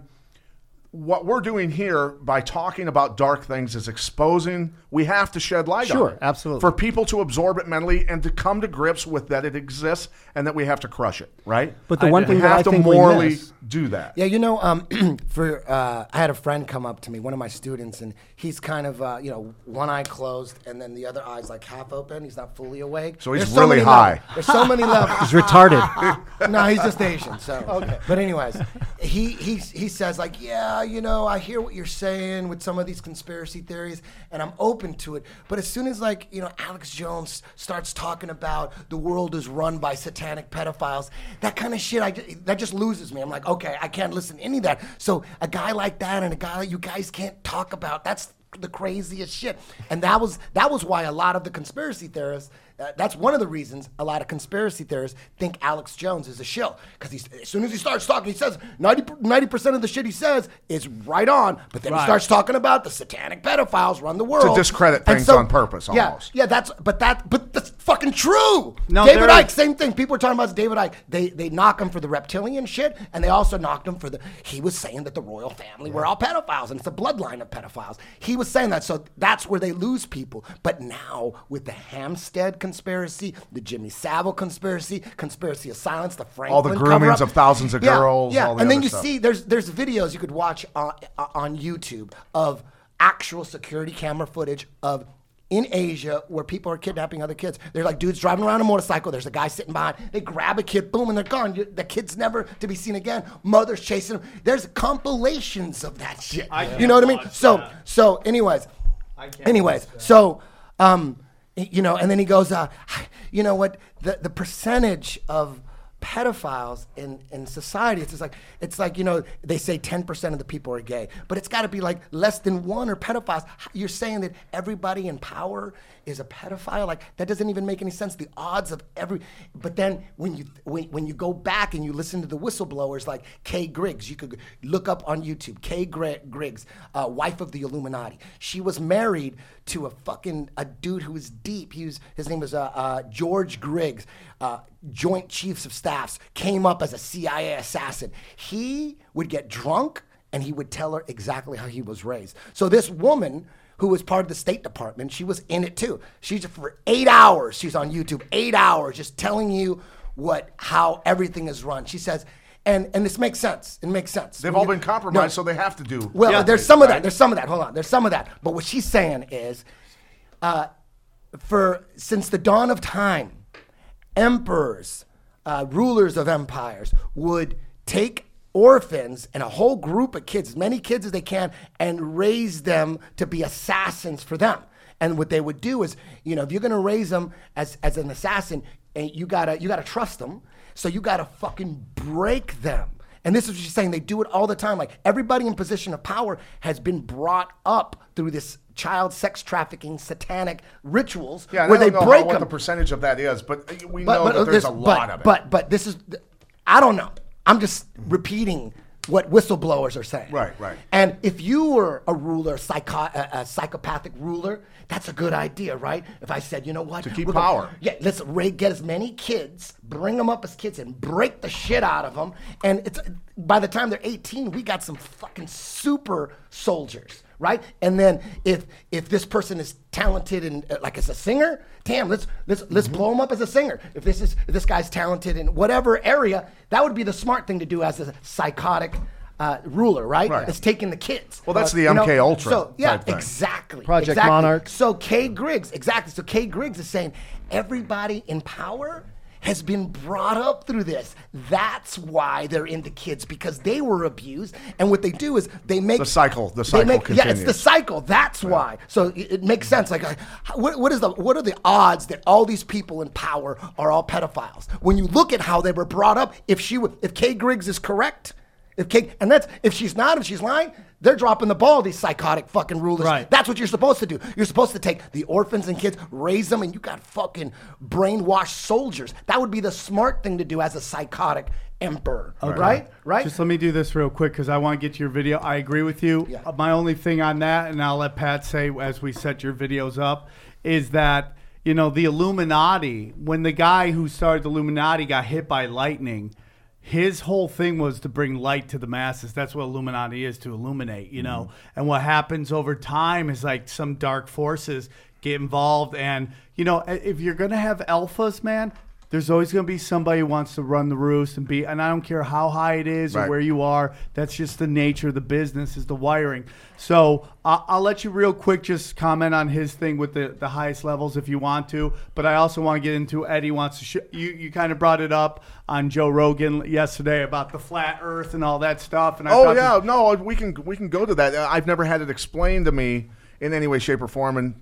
what we're doing here by talking about dark things is exposing, we have to shed light on Sure, it. absolutely. For people to absorb it mentally and to come to grips with that it exists and that we have to crush it, right? But the I one do. thing we that have I to think we morally miss, do that. Yeah, you know, um, for uh, I had a friend come up to me, one of my students, and he's kind of, uh, you know, one eye closed and then the other eye's like half open. He's not fully awake. So he's There's so really many high. levels. There's so many levels. he's retarded. No, he's just Asian. So, okay. But anyways, he he he says like, yeah, you know, I hear what you're saying with some of these conspiracy theories, and I'm open to it. But as soon as like you know Alex Jones starts talking about the world is run by satanic pedophiles, that kind of shit, I ju- that just loses me. I'm like, okay, I can't listen to any of that. So a guy like that and a guy like you guys can't talk about. That's the craziest shit. And that was that was why a lot of the conspiracy theorists. Uh, that's one of the reasons a lot of conspiracy theorists think Alex Jones is a shill. Because as soon as he starts talking, he says ninety percent of the shit he says is right on. But then Right. he starts talking about the satanic pedophiles run the world. To discredit And things on purpose, Yeah, almost. yeah, that's but that but that's fucking true. No, David there Icke, is- same thing. People are talking about David Icke. They they knock him for the reptilian shit, and they also knocked him for the. He was saying that the royal family were all pedophiles, and it's a bloodline of pedophiles. He was saying that, so that's where they lose people. But now with the Hampstead conspiracy, the Jimmy Savile conspiracy, conspiracy of silence, the Franklin All the groomings cover-up. of thousands of Yeah, girls, yeah, all the and then other you stuff. see there's there's videos you could watch on on YouTube of actual security camera footage of. In Asia, where people are kidnapping other kids, they're like dudes driving around a motorcycle. There's a guy sitting behind. They grab a kid, boom, and they're gone. You- The kid's never to be seen again. Mothers chasing them. There's compilations of that shit. I You know what I can't mean? watch So, that. so, anyways, I can't anyways, watch that. so, um, you know, and then he goes, uh, you know what? The the percentage of pedophiles in, in society, it's just like it's like you know they say ten percent of the people are gay, but it's got to be like less than one are pedophiles. You're saying that everybody in power is a pedophile? Like that doesn't even make any sense. The odds of every, but then when you when, when you go back and you listen to the whistleblowers like Kay Griggs, you could look up on YouTube. Kay Gr- Griggs, uh, wife of the Illuminati. She was married to a fucking a dude who was deep. He was his name was uh, uh, George Griggs. Uh, Joint Chiefs of Staffs, came up as a C I A assassin. He would get drunk and he would tell her exactly how he was raised. So this woman who was part of the State Department, she was in it too. She's for eight hours, she's on YouTube, eight hours, just telling you what how everything is run. She says, and and this makes sense. It makes sense. They've When all you- been compromised, No. so they have to do. Well, Yeah. there's some of Right? that. There's some of that. Hold on. There's some of that. But what she's saying is, uh, for since the dawn of time, emperors, uh, rulers of empires would take orphans and a whole group of kids, as many kids as they can, and raise them to be assassins for them. And what they would do is, you know, if you're gonna raise them as, as an assassin, and you gotta you gotta trust them, so you gotta fucking break them. And this is what she's saying. They do it all the time. Like everybody in position of power has been brought up through this child sex trafficking satanic rituals Yeah, and where I they don't know break how, what them. the percentage of that is, but we But- know but that there's this- a lot but, of it. But but this is, I don't know. I'm just repeating what whistleblowers are saying. Right, right. And if you were a ruler, psycho, a, a psychopathic ruler, that's a good idea, right? If I said, you know what? To keep We're gonna- power. Yeah, let's ra- get as many kids, bring them up as kids, and break the shit out of them. And it's by the time they're eighteen, we got some fucking super soldiers. Right, and then if if this person is talented and uh, like as a singer, damn, let's let's let's Mm-hmm. blow him up as a singer. If this is if this guy's talented in whatever area, that would be the smart thing to do as a psychotic uh, ruler, right? Right. It's taking the kids. Well, that's Uh, the you know? M K Ultra So yeah, type thing. exactly. Project exactly. Monarch. So Kay Griggs, exactly. So Kay Griggs is saying everybody in power has been brought up through this. That's why they're into kids, because they were abused. And what they do is they make The cycle- the they cycle make, Yeah, it's continues. the cycle. That's why. So it, it makes sense. Like, uh, what, what is the what are the odds that all these people in power are all pedophiles? When you look at how they were brought up, if she w- if Kay Griggs is correct, if Kay, and that's if she's not, if she's lying, they're dropping the ball. These psychotic fucking rulers. Right. That's what you're supposed to do. You're supposed to take the orphans and kids, raise them, and you got fucking brainwashed soldiers. That would be the smart thing to do as a psychotic emperor. Right? Right? Just let me do this real quick because I want to get to your video. I agree with you. Yeah. Uh, My only thing on that, and I'll let Pat say as we set your videos up, is that, you know, the Illuminati, when the guy who started the Illuminati got hit by lightning, his whole thing was to bring light to the masses. That's what Illuminati is, to illuminate, you know. And what happens over time is like some dark forces get involved. And, you know, if you're going to have alphas, man, there's always going to be somebody who wants to run the roost and be, and I don't care how high it is or Right. where you are. That's just the nature of the business, is the wiring. So uh, I'll let you real quick just comment on his thing with the, the highest levels if you want to. But I also want to get into Eddie wants to. Sh- you you kind of brought it up on Joe Rogan yesterday about the flat Earth and all that stuff. And I Oh thought yeah, this- no, we can we can go to that. Uh, I've never had it explained to me in any way, shape, or form, and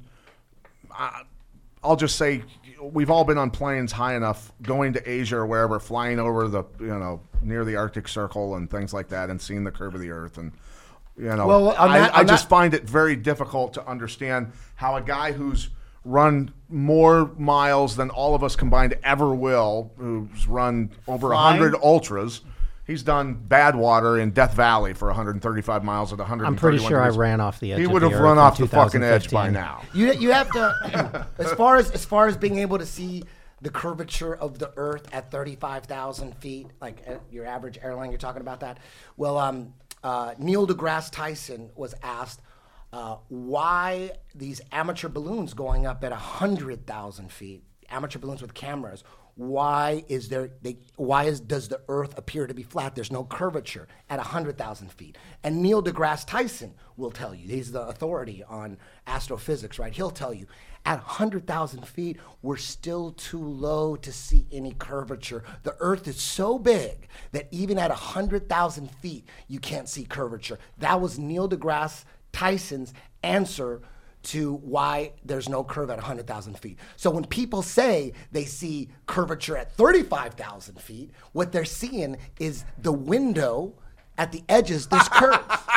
I, I'll just say we've all been on planes high enough, going to Asia or wherever, flying over the you know near the Arctic Circle and things like that, and seeing the curve of the Earth, and you know, Well, on I, that- I on just that- find it very difficult to understand how a guy who's run more miles than all of us combined ever will, who's run over a Flying? hundred ultras. He's done Badwater in Death Valley for one hundred thirty-five miles at one hundred. I'm pretty sure I ran off the edge. He of would the have earth run in off the fucking edge by twenty fifteen. now. You you have to as far as as far as being able to see the curvature of the Earth at thirty-five thousand feet, like uh, your average airline. You're talking about that. Well, um, uh, Neil deGrasse Tyson was asked uh, why these amateur balloons going up at one hundred thousand feet, amateur balloons with cameras. Why is there? They, why is does the Earth appear to be flat? There's no curvature at one hundred thousand feet. And Neil deGrasse Tyson will tell you. He's the authority on astrophysics, right? He'll tell you at one hundred thousand feet, we're still too low to see any curvature. The Earth is so big that even at one hundred thousand feet, you can't see curvature. That was Neil deGrasse Tyson's answer to why there's no curve at one hundred thousand feet. So when people say they see curvature at thirty-five thousand feet, what they're seeing is the window at the edges, there's curves.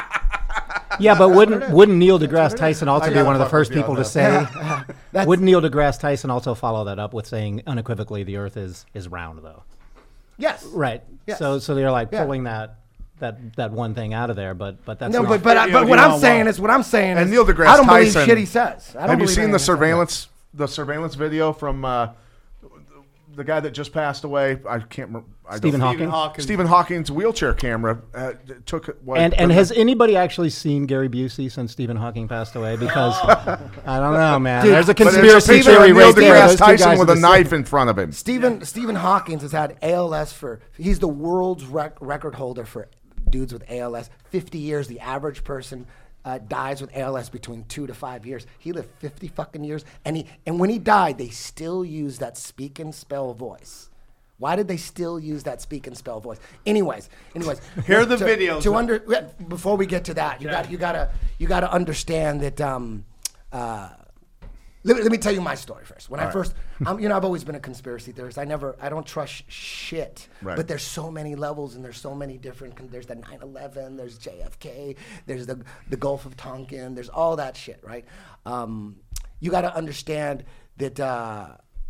Yeah, but wouldn't wouldn't Neil deGrasse Tyson also I be gotta one of the fuck first with you people on to that. say? Wouldn't Neil deGrasse Tyson also follow that up with saying unequivocally the Earth is is round, though? Yes. Right. Yes. So so they're like Yeah. pulling that that that one thing out of there, but but that's No, not, but but, I, You but know, what you I'm know saying what? is what I'm saying And is Neil deGrasse I don't Tyson. believe shit he says. I don't Have you believe seen anything the he says. surveillance the surveillance video from uh, the guy that just passed away? I can't remember. I Stephen don't- Hawking. Stephen Hawking. Stephen Hawking's wheelchair camera uh, took what, And and has anybody actually seen Gary Busey since Stephen Hawking passed away? Because I don't know, man. Dude, There's a but there's a conspiracy picture of theory Neil right there. deGrasse Those two Tyson guys with are a the knife same. in front of him. Stephen Stephen Hawkins has had A L S for he's the world's rec- record holder for dudes with A L S. fifty years. The average person uh, dies with A L S between two to five years. He lived fifty fucking years, and he and when he died, they still use that speak and spell voice. Why did they still use that speak and spell voice? Anyways, anyways, Here are the to, videos. To under before we get to that, you got you gotta you gotta understand that. Um, uh, let me, let me tell you my story first. When I first, um, you know, I've always been a conspiracy theorist. I never, I don't trust shit. Right. But there's so many levels, and there's so many different. con- There's the nine eleven. There's J F K. There's the the Gulf of Tonkin. There's all that shit, right? Um, you got to understand that. Uh,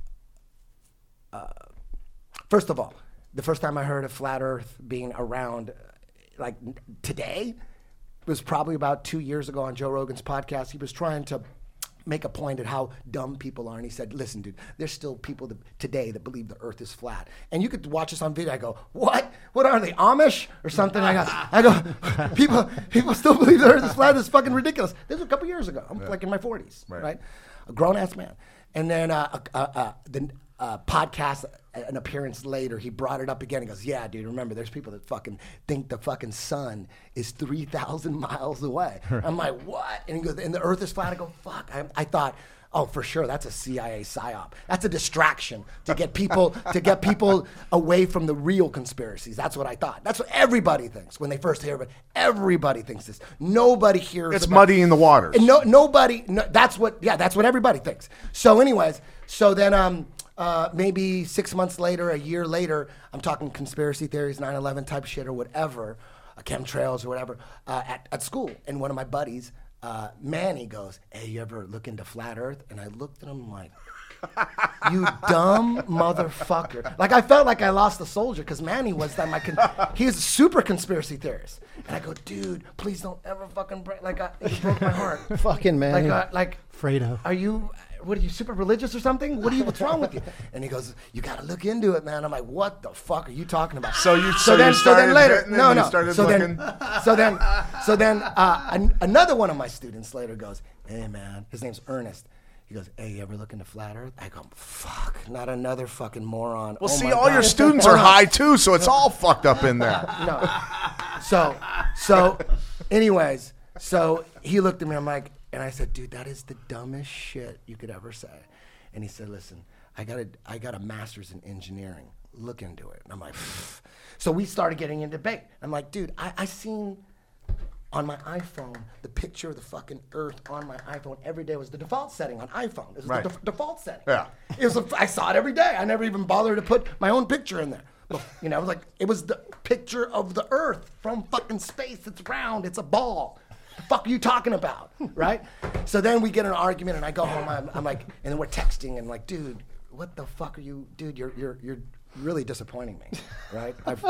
uh, first of all, the first time I heard of flat Earth being around, like n- today, was probably about two years ago on Joe Rogan's podcast. He was trying to make a point at how dumb people are, and he said, "Listen, dude, there's still people that, today that believe the Earth is flat, and you could watch this on video." I go, "What? What are they, Amish or something?" I go, "I go, people, people still believe the Earth is flat. It's fucking ridiculous." This was a couple years ago. I'm like in my forties, right. Right. A grown ass man, and then uh, uh, uh, the uh, podcast. An appearance later, he brought it up again. He goes, "Yeah, dude, remember, there's people that fucking think the fucking sun is three thousand miles away." I'm like, "What?" And he goes, "And the Earth is flat." I go, "Fuck." I, I thought, Oh, for sure, that's a C I A psyop. That's a distraction to get people to get people away from the real conspiracies. That's what I thought. That's what everybody thinks when they first hear of it. Everybody thinks this. Nobody hears. It's about, muddying the waters. And no, nobody. No, that's what. Yeah, that's what everybody thinks. So, anyways, so then um. Uh, maybe six months later, a year later, I'm talking conspiracy theories, nine eleven type shit or whatever, uh, chemtrails or whatever, uh, at, at school. And one of my buddies, uh, Manny, goes, hey, you ever look into flat earth? And I looked at him like, you dumb motherfucker. Like, I felt like I lost a soldier because Manny was that my, con- he's a super conspiracy theorist. And I go, dude, please don't ever fucking break, like, I, he broke my heart. Fucking Manny. Like, uh, like, Fredo. Are you, what are you, super religious or something? What are you, what's wrong with you? And he goes, you got to look into it, man. I'm like, what the fuck are you talking about? So you, so, then, you so started then later, hitting no, and no. you started so looking. then, so then, so then, uh, an, another one of my students later goes, hey man, his name's Ernest. He goes, hey, you ever look into flat earth? I go, fuck, not another fucking moron. Well, Oh see, my all God. your students Hold are on. high too, so it's all fucked up in there. No. So, so, anyways, so he looked at me. I'm like, and I said, dude, that is the dumbest shit you could ever say. And he said, listen, I got a, I got a master's in engineering. Look into it. And I'm like, pfft. So we started getting in debate. I'm like, dude, I, I seen on my iPhone the picture of the fucking Earth on my iPhone every day. It was the default setting on iPhone. It was Right. the def- default setting. Yeah. It was. A, I saw it every day. I never even bothered to put my own picture in there. But, you know, it was like it was the picture of the Earth from fucking space. It's round. It's a ball. The fuck are you talking about, right? So then we get in an argument, and I go home. I'm, I'm like, and then we're texting, and like, dude, what the fuck are you, dude? You're you're you're really disappointing me, right? I've,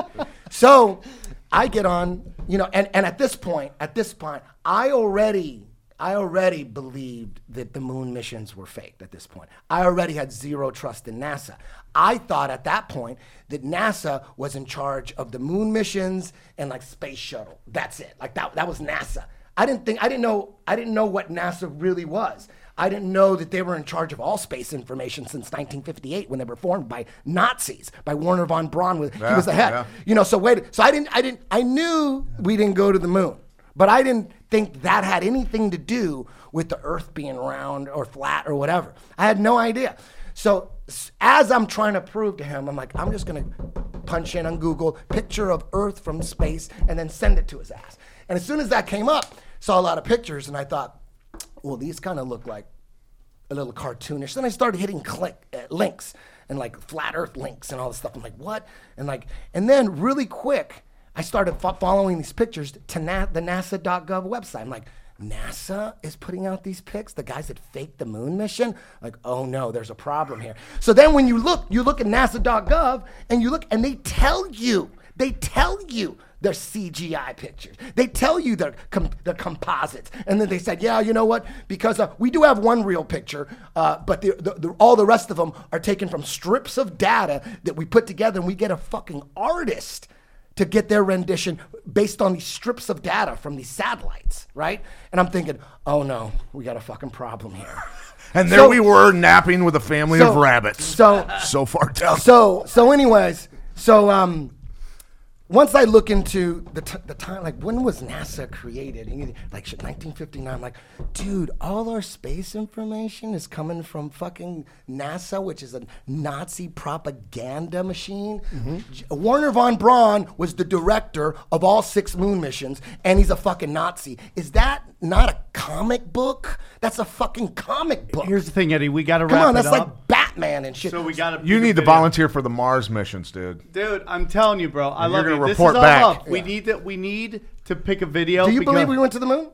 so I get on, you know, and and at this point, at this point, I already. I already believed that the moon missions were faked at this point. I already had zero trust in NASA. I thought at that point that NASA was in charge of the moon missions and like space shuttle. That's it. Like that, that was NASA. I didn't think, I didn't know, I didn't know what NASA really was. I didn't know that they were in charge of all space information since nineteen fifty-eight when they were formed by Nazis, by Werner von Braun. With, Yeah, he was the head. yeah. You know, so wait, so I didn't, I didn't, I knew we didn't go to the moon. But I didn't think that had anything to do with the Earth being round or flat or whatever. I had no idea. So s- as I'm trying to prove to him, I'm like, I'm just going to punch in on Google, picture of Earth from space, and then send it to his ass. And as soon as that came up, saw a lot of pictures, and I thought, well, these kind of look like a little cartoonish. Then I started hitting click uh, links and like flat Earth links and all this stuff. I'm like, what? And like, and then really quick, I started fo- following these pictures to na- the NASA dot gov website. I'm like, NASA is putting out these pics? The guys that faked the moon mission? Like, oh no, there's a problem here. So then when you look, you look at NASA dot gov and you look and they tell you, they tell you they're C G I pictures. They tell you they're, com- they're composites. And then they said, yeah, you know what? Because uh, we do have one real picture, uh, but the, the, the, all the rest of them are taken from strips of data that we put together, and we get a fucking artist to get their rendition based on these strips of data from these satellites, right? And I'm thinking, oh no, we got a fucking problem here. And there So- we were napping with a family So- of rabbits. So, So far down. so, so anyways, so um, once I look into the, t- the time, like when was NASA created? And you- Like shit, nineteen fifty-nine. I'm like, dude, all our space information is coming from fucking NASA, which is a Nazi propaganda machine. J- Werner von Braun was the director of all six moon missions, and he's a fucking Nazi. Is that not a comic book? That's a fucking comic book. Here's the thing, Eddie. We got to Come wrap on, it that's up. like Batman and shit. so we got to. You need to volunteer for the Mars missions, dude. dude. I'm telling you, bro. I And love you're you. gonna This report is all back. love. We Yeah. need that. We need to pick a video. Do you because- believe we went to the moon?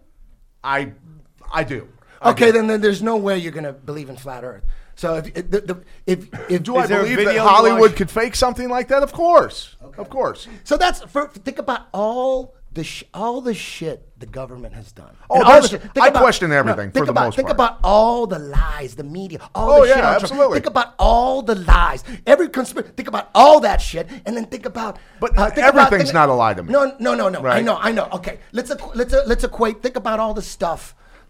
I, I do. I Okay, do. then, then there's no way you're gonna believe in flat Earth. So if if the, the, if, if Do I Is there a believe video that you Hollywood watch- could fake something like that? Of course. Of course. so that's for, think about all the sh- all the shit the government has done. Oh, And all there's- the shit- think I question everything think for the about, most Think part. about all the lies, the media, all Oh, the shit. yeah, on Trump. absolutely. Think about all the lies, every conspiracy. Think about all that shit, and then think about. But uh, think about- everything's think- not a lie to me. No, no, no, no. I Right. know, I know. Okay, let's equ- let's uh, let's equate. Think about all the stuff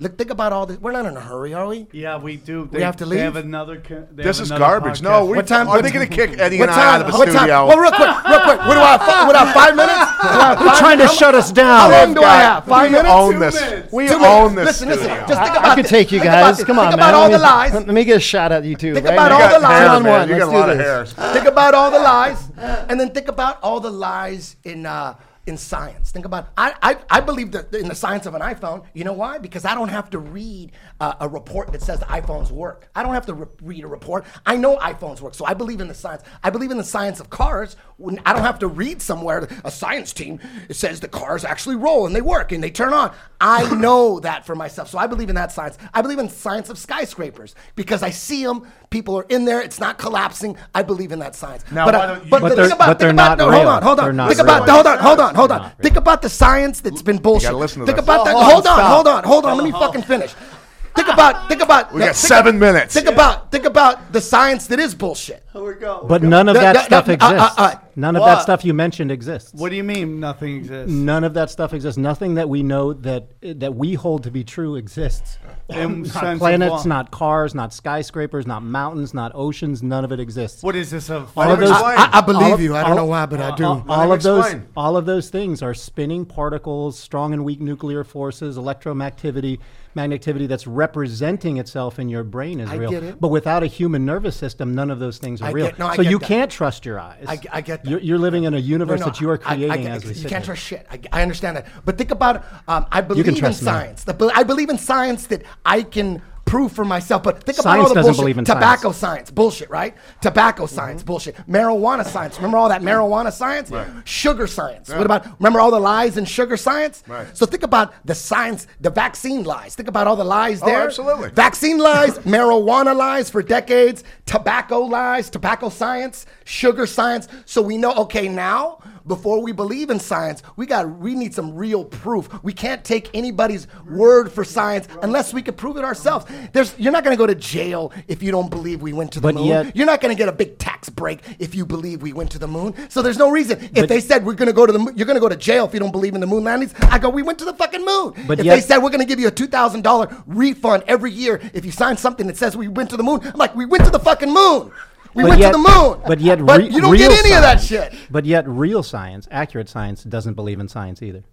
Look, think about all this. We're not in a hurry, are we? Yeah, we do. They, We have to They leave? have another. co- They This have is another garbage. podcast. No, we, What time- are what they going to kick Eddie What and I out of the What time? studio? Well, real quick, real quick. What do I have? What do I have? Five minutes? What do I have? You're Five trying to minutes? shut us How down. long do I have? Five we minutes? own Two this. minutes. We Two own minutes. this Listen, listen. studio. Just think I about could this. take you Think guys. about Come this. on, Think man. about all let, the me, lies. let me get a shot at you two. Think right? about You all got the lies. hair, One on man. one. You Let's got a do lot of this. hairs. Think about all the lies, and then think about all the lies in uh, in science. Think about I, I I believe that in the science of an iPhone. You know why? Because I don't have to read uh, a report that says the iPhones work. I don't have to re- read a report. I know iPhones work, so I believe in the science. I believe in the science of cars. When I don't have to read somewhere a science team it says the cars actually roll and they work and they turn on. I know that for myself, so I believe in that science. I believe in science of skyscrapers because I see them. People are in there. It's not collapsing. I believe in that science. Now, but, why uh, don't you- but, But think they're- about, but they're think about, not no, real. Hold on, hold They're on. not Think real. about, hold on, hold on, hold on. Not real. Think about the science that's been bullshit. listen to Think this. about that. Oh, Hold on, stop. hold on, hold on. Let me fucking finish. Think about, think about. We got think seven about- minutes. Think about, think about the science that is bullshit. Here we go. But none of No, that no, stuff no, uh, exists. uh, uh, None of what? that stuff you mentioned exists. What do you mean nothing exists? None of that stuff exists. Nothing that we know that that we hold to be true exists. In sense Not of planets, what? not cars, not skyscrapers, not mountains, not oceans. None of it exists. What is this? A All of those- Explain. I, I believe All of- you. I don't all- know why, but I do. all, Let all him of those, explain. all of those things are spinning particles, strong and weak nuclear forces, electromagnetivity, magnetivity that's representing itself in your brain is I real. get it. But without a human nervous system, none of those things are I real. get- no, I so get you that. canare trust your eyes. I, I get that. You're, you're living in a universe No, no, that you are I- I creating get- as we you sit can't here. trust shit. I, I understand that. But think about, um, I believe in trust me. science. The- I believe in science that I can prove for myself. But think about Science all the doesn't bullshit. believe in Tobacco science. bullshit, right? Tobacco science, bullshit. Marijuana science. Remember all that marijuana science? Sugar science. What about, remember all the lies in sugar science? Right. So think about the science, the vaccine lies. Think about all the lies Oh, there. absolutely. Vaccine lies, marijuana lies for decades, tobacco lies, tobacco science, sugar science. So we know, okay, now, before we believe in science, we got we need some real proof. We can't take anybody's word for science unless we can prove it ourselves. There's you're not going to go to jail if you don't believe we went to the But moon. yet- You're not going to get a big tax break if you believe we went to the moon. So there's no reason. If But- they said we're going to go to the moon, you're going to go to jail if you don't believe in the moon landings. I go, we went to the fucking moon. But if yet- they said we're going to give you a two thousand dollars refund every year if you sign something that says we went to the moon, I'm like, we went to the fucking moon. We But went yet- to the moon. But yet, but re- you don't real get any of that science- shit. But yet, real science, accurate science, doesn't believe in science either.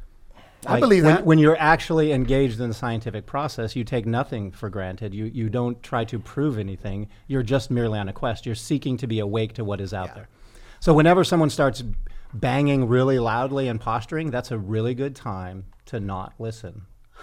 I Like, believe when, that. when you're actually engaged in the scientific process, you take nothing for granted. You you don't try to prove anything. You're just merely on a quest. You're seeking to be awake to what is out there. So whenever someone starts banging really loudly and posturing, that's a really good time to not listen.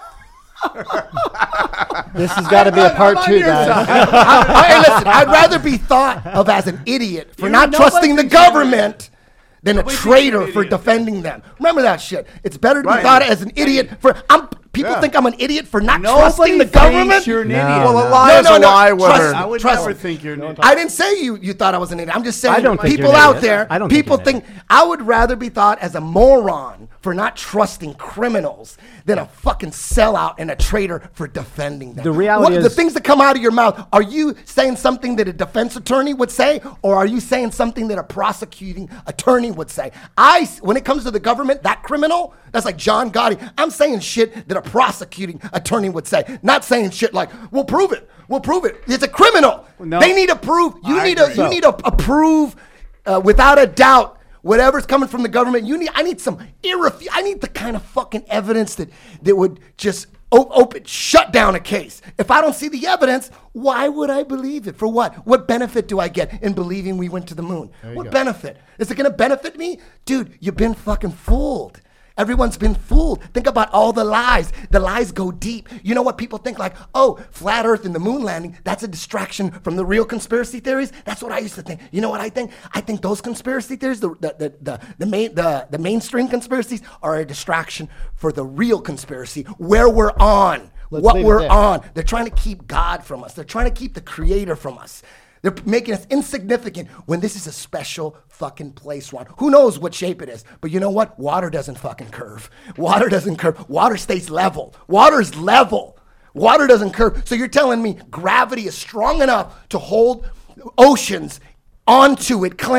This has got to be a part two, guys. I, I, hey, listen, I'd rather be thought of as an idiot for You- not nobody trusting the thinks you're an government than a Nobody thinks you're traitor an for idiot. defending them. Remember that shit. It's better to Right. be thought as an idiot for. I'm. People Yeah. think I'm an idiot for not Nobody trusting the thinks government. you're an No, idiot. Well, a no. lie No, is no, a no. lie, Trust- whether I would Trust never me. think you're an idiot. I didn't say you you thought I was an idiot. I'm just saying I don't think people you're an out idiot. there, I don't think people you're an think I would rather be thought as a moron for not trusting criminals than a fucking sellout and a traitor for defending them. The reality What- the is- things that come out of your mouth, are you saying something that a defense attorney would say, or are you saying something that a prosecuting attorney would say? I, when it comes to the government, that criminal, that's like John Gotti. I'm saying shit that a prosecuting attorney would say, not saying shit like, "We'll prove it. We'll prove it." It's a criminal. No. They need to prove. You I need to. agree. You need to approve uh, without a doubt. Whatever's coming from the government, you need. I need some irrefu- I need the kind of fucking evidence that that would just o- open, shut down a case. If I don't see the evidence, why would I believe it? For what? What benefit do I get in believing we went to the moon? What benefit? Is it going to benefit me, dude? You've been fucking fooled. Everyone's been fooled. Think about all the lies. The lies go deep. You know what people think? Like, oh, flat Earth and the moon landing, that's a distraction from the real conspiracy theories. That's what I used to think. You know what I think? I think those conspiracy theories, the the the the, the main the, the mainstream conspiracies, are a distraction for the real conspiracy where we're on. Let's what leave it we're there. on. They're trying to keep God from us. They're trying to keep the Creator from us. They're making us insignificant when this is a special fucking place, Ron. Who knows what shape it is? But you know what? Water doesn't fucking curve. Water doesn't curve. Water stays level. Water is level. Water doesn't curve. So you're telling me gravity is strong enough to hold oceans onto it, cling.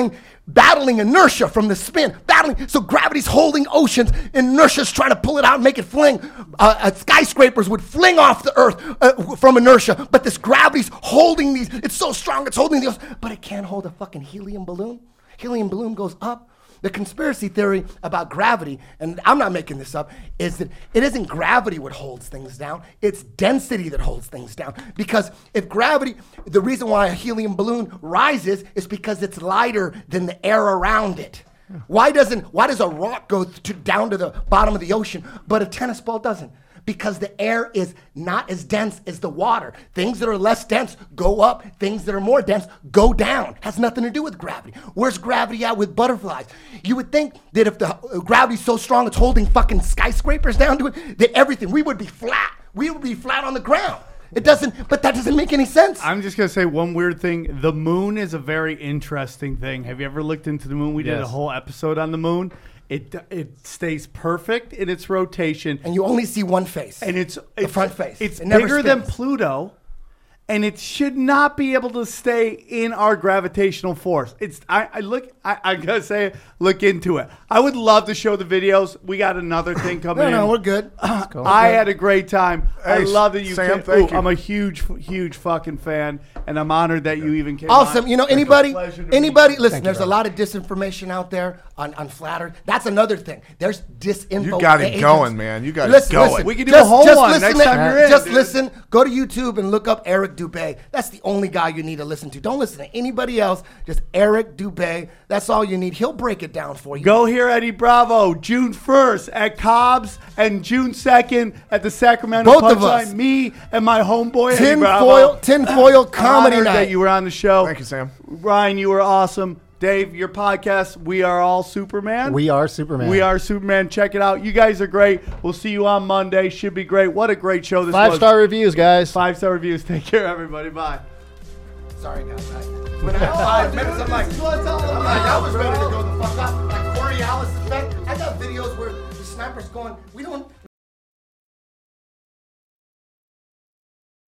battling inertia from the spin, battling. So gravity's holding oceans, inertia's trying to pull it out and make it fling. Uh, uh, skyscrapers would fling off the earth uh, from inertia, but this gravity's holding these. It's so strong, it's holding these, but it can't hold a fucking helium balloon. Helium balloon goes up. The conspiracy theory about gravity, and I'm not making this up, is that it isn't gravity what holds things down, it's density that holds things down. Because if gravity, the reason why a helium balloon rises is because it's lighter than the air around it. Why doesn't, why does a rock go to, down to the bottom of the ocean, but a tennis ball doesn't? Because the air is not as dense as the water. Things that are less dense go up. Things that are more dense go down. Has nothing to do with gravity. Where's gravity at with butterflies? You would think that if the uh, gravity's so strong it's holding fucking skyscrapers down to it, that everything, we would be flat. We would be flat on the ground. It doesn't, but that doesn't make any sense. I'm just going to say one weird thing. The moon is a very interesting thing. Have you ever looked into the moon? We did Yes. a whole episode on the moon. It it stays perfect in its rotation. And you only see one face. And it's, it's front face. It's It never bigger than spins. Pluto, and it should not be able to stay in our gravitational force. It's I, I look I, I gotta say look into it. I would love to show the videos. We got another thing coming no, in. no, we're good. I had a great time. I Hey, love that you Sam, came. thank Ooh, you. I'm a huge, huge fucking fan, and I'm honored that you even came. on. Awesome. You know, It's a anybody, pleasure to meet anybody, you. listen, there's a lot of disinformation out there on, on flat Earth. That's another thing. There's disinfo. You got it agents. going, man. You got it listen, going. Listen, We can do just, a whole just one listen next to- time you're in, Just dude. listen, go to YouTube and look up Eric Dubé. That's the only guy you need to listen to. Don't listen to anybody else. Just Eric Dubé. That's all you need. He'll break it down for you. Go hear Eddie Bravo June first at Cobb's and June second at the Sacramento Both of Punchline. us. Me and my homeboy Eddie Tin Bravo. foil, tin foil comedy Honored night. that you were on the show. Thank you, Sam. Ryan, you were awesome. Dave, your podcast, We Are All Superman. We are Superman. We are Superman. Check it out. You guys are great. We'll see you on Monday. Should be great. What a great show this Five was. star reviews, guys. Five star reviews. Take care, everybody. Bye. Sorry, guys. I, when I five minutes, I'm like, I'm like, I was ready to go the fuck up. Like Coriolis effect. I got videos where the sniper's going, we don't,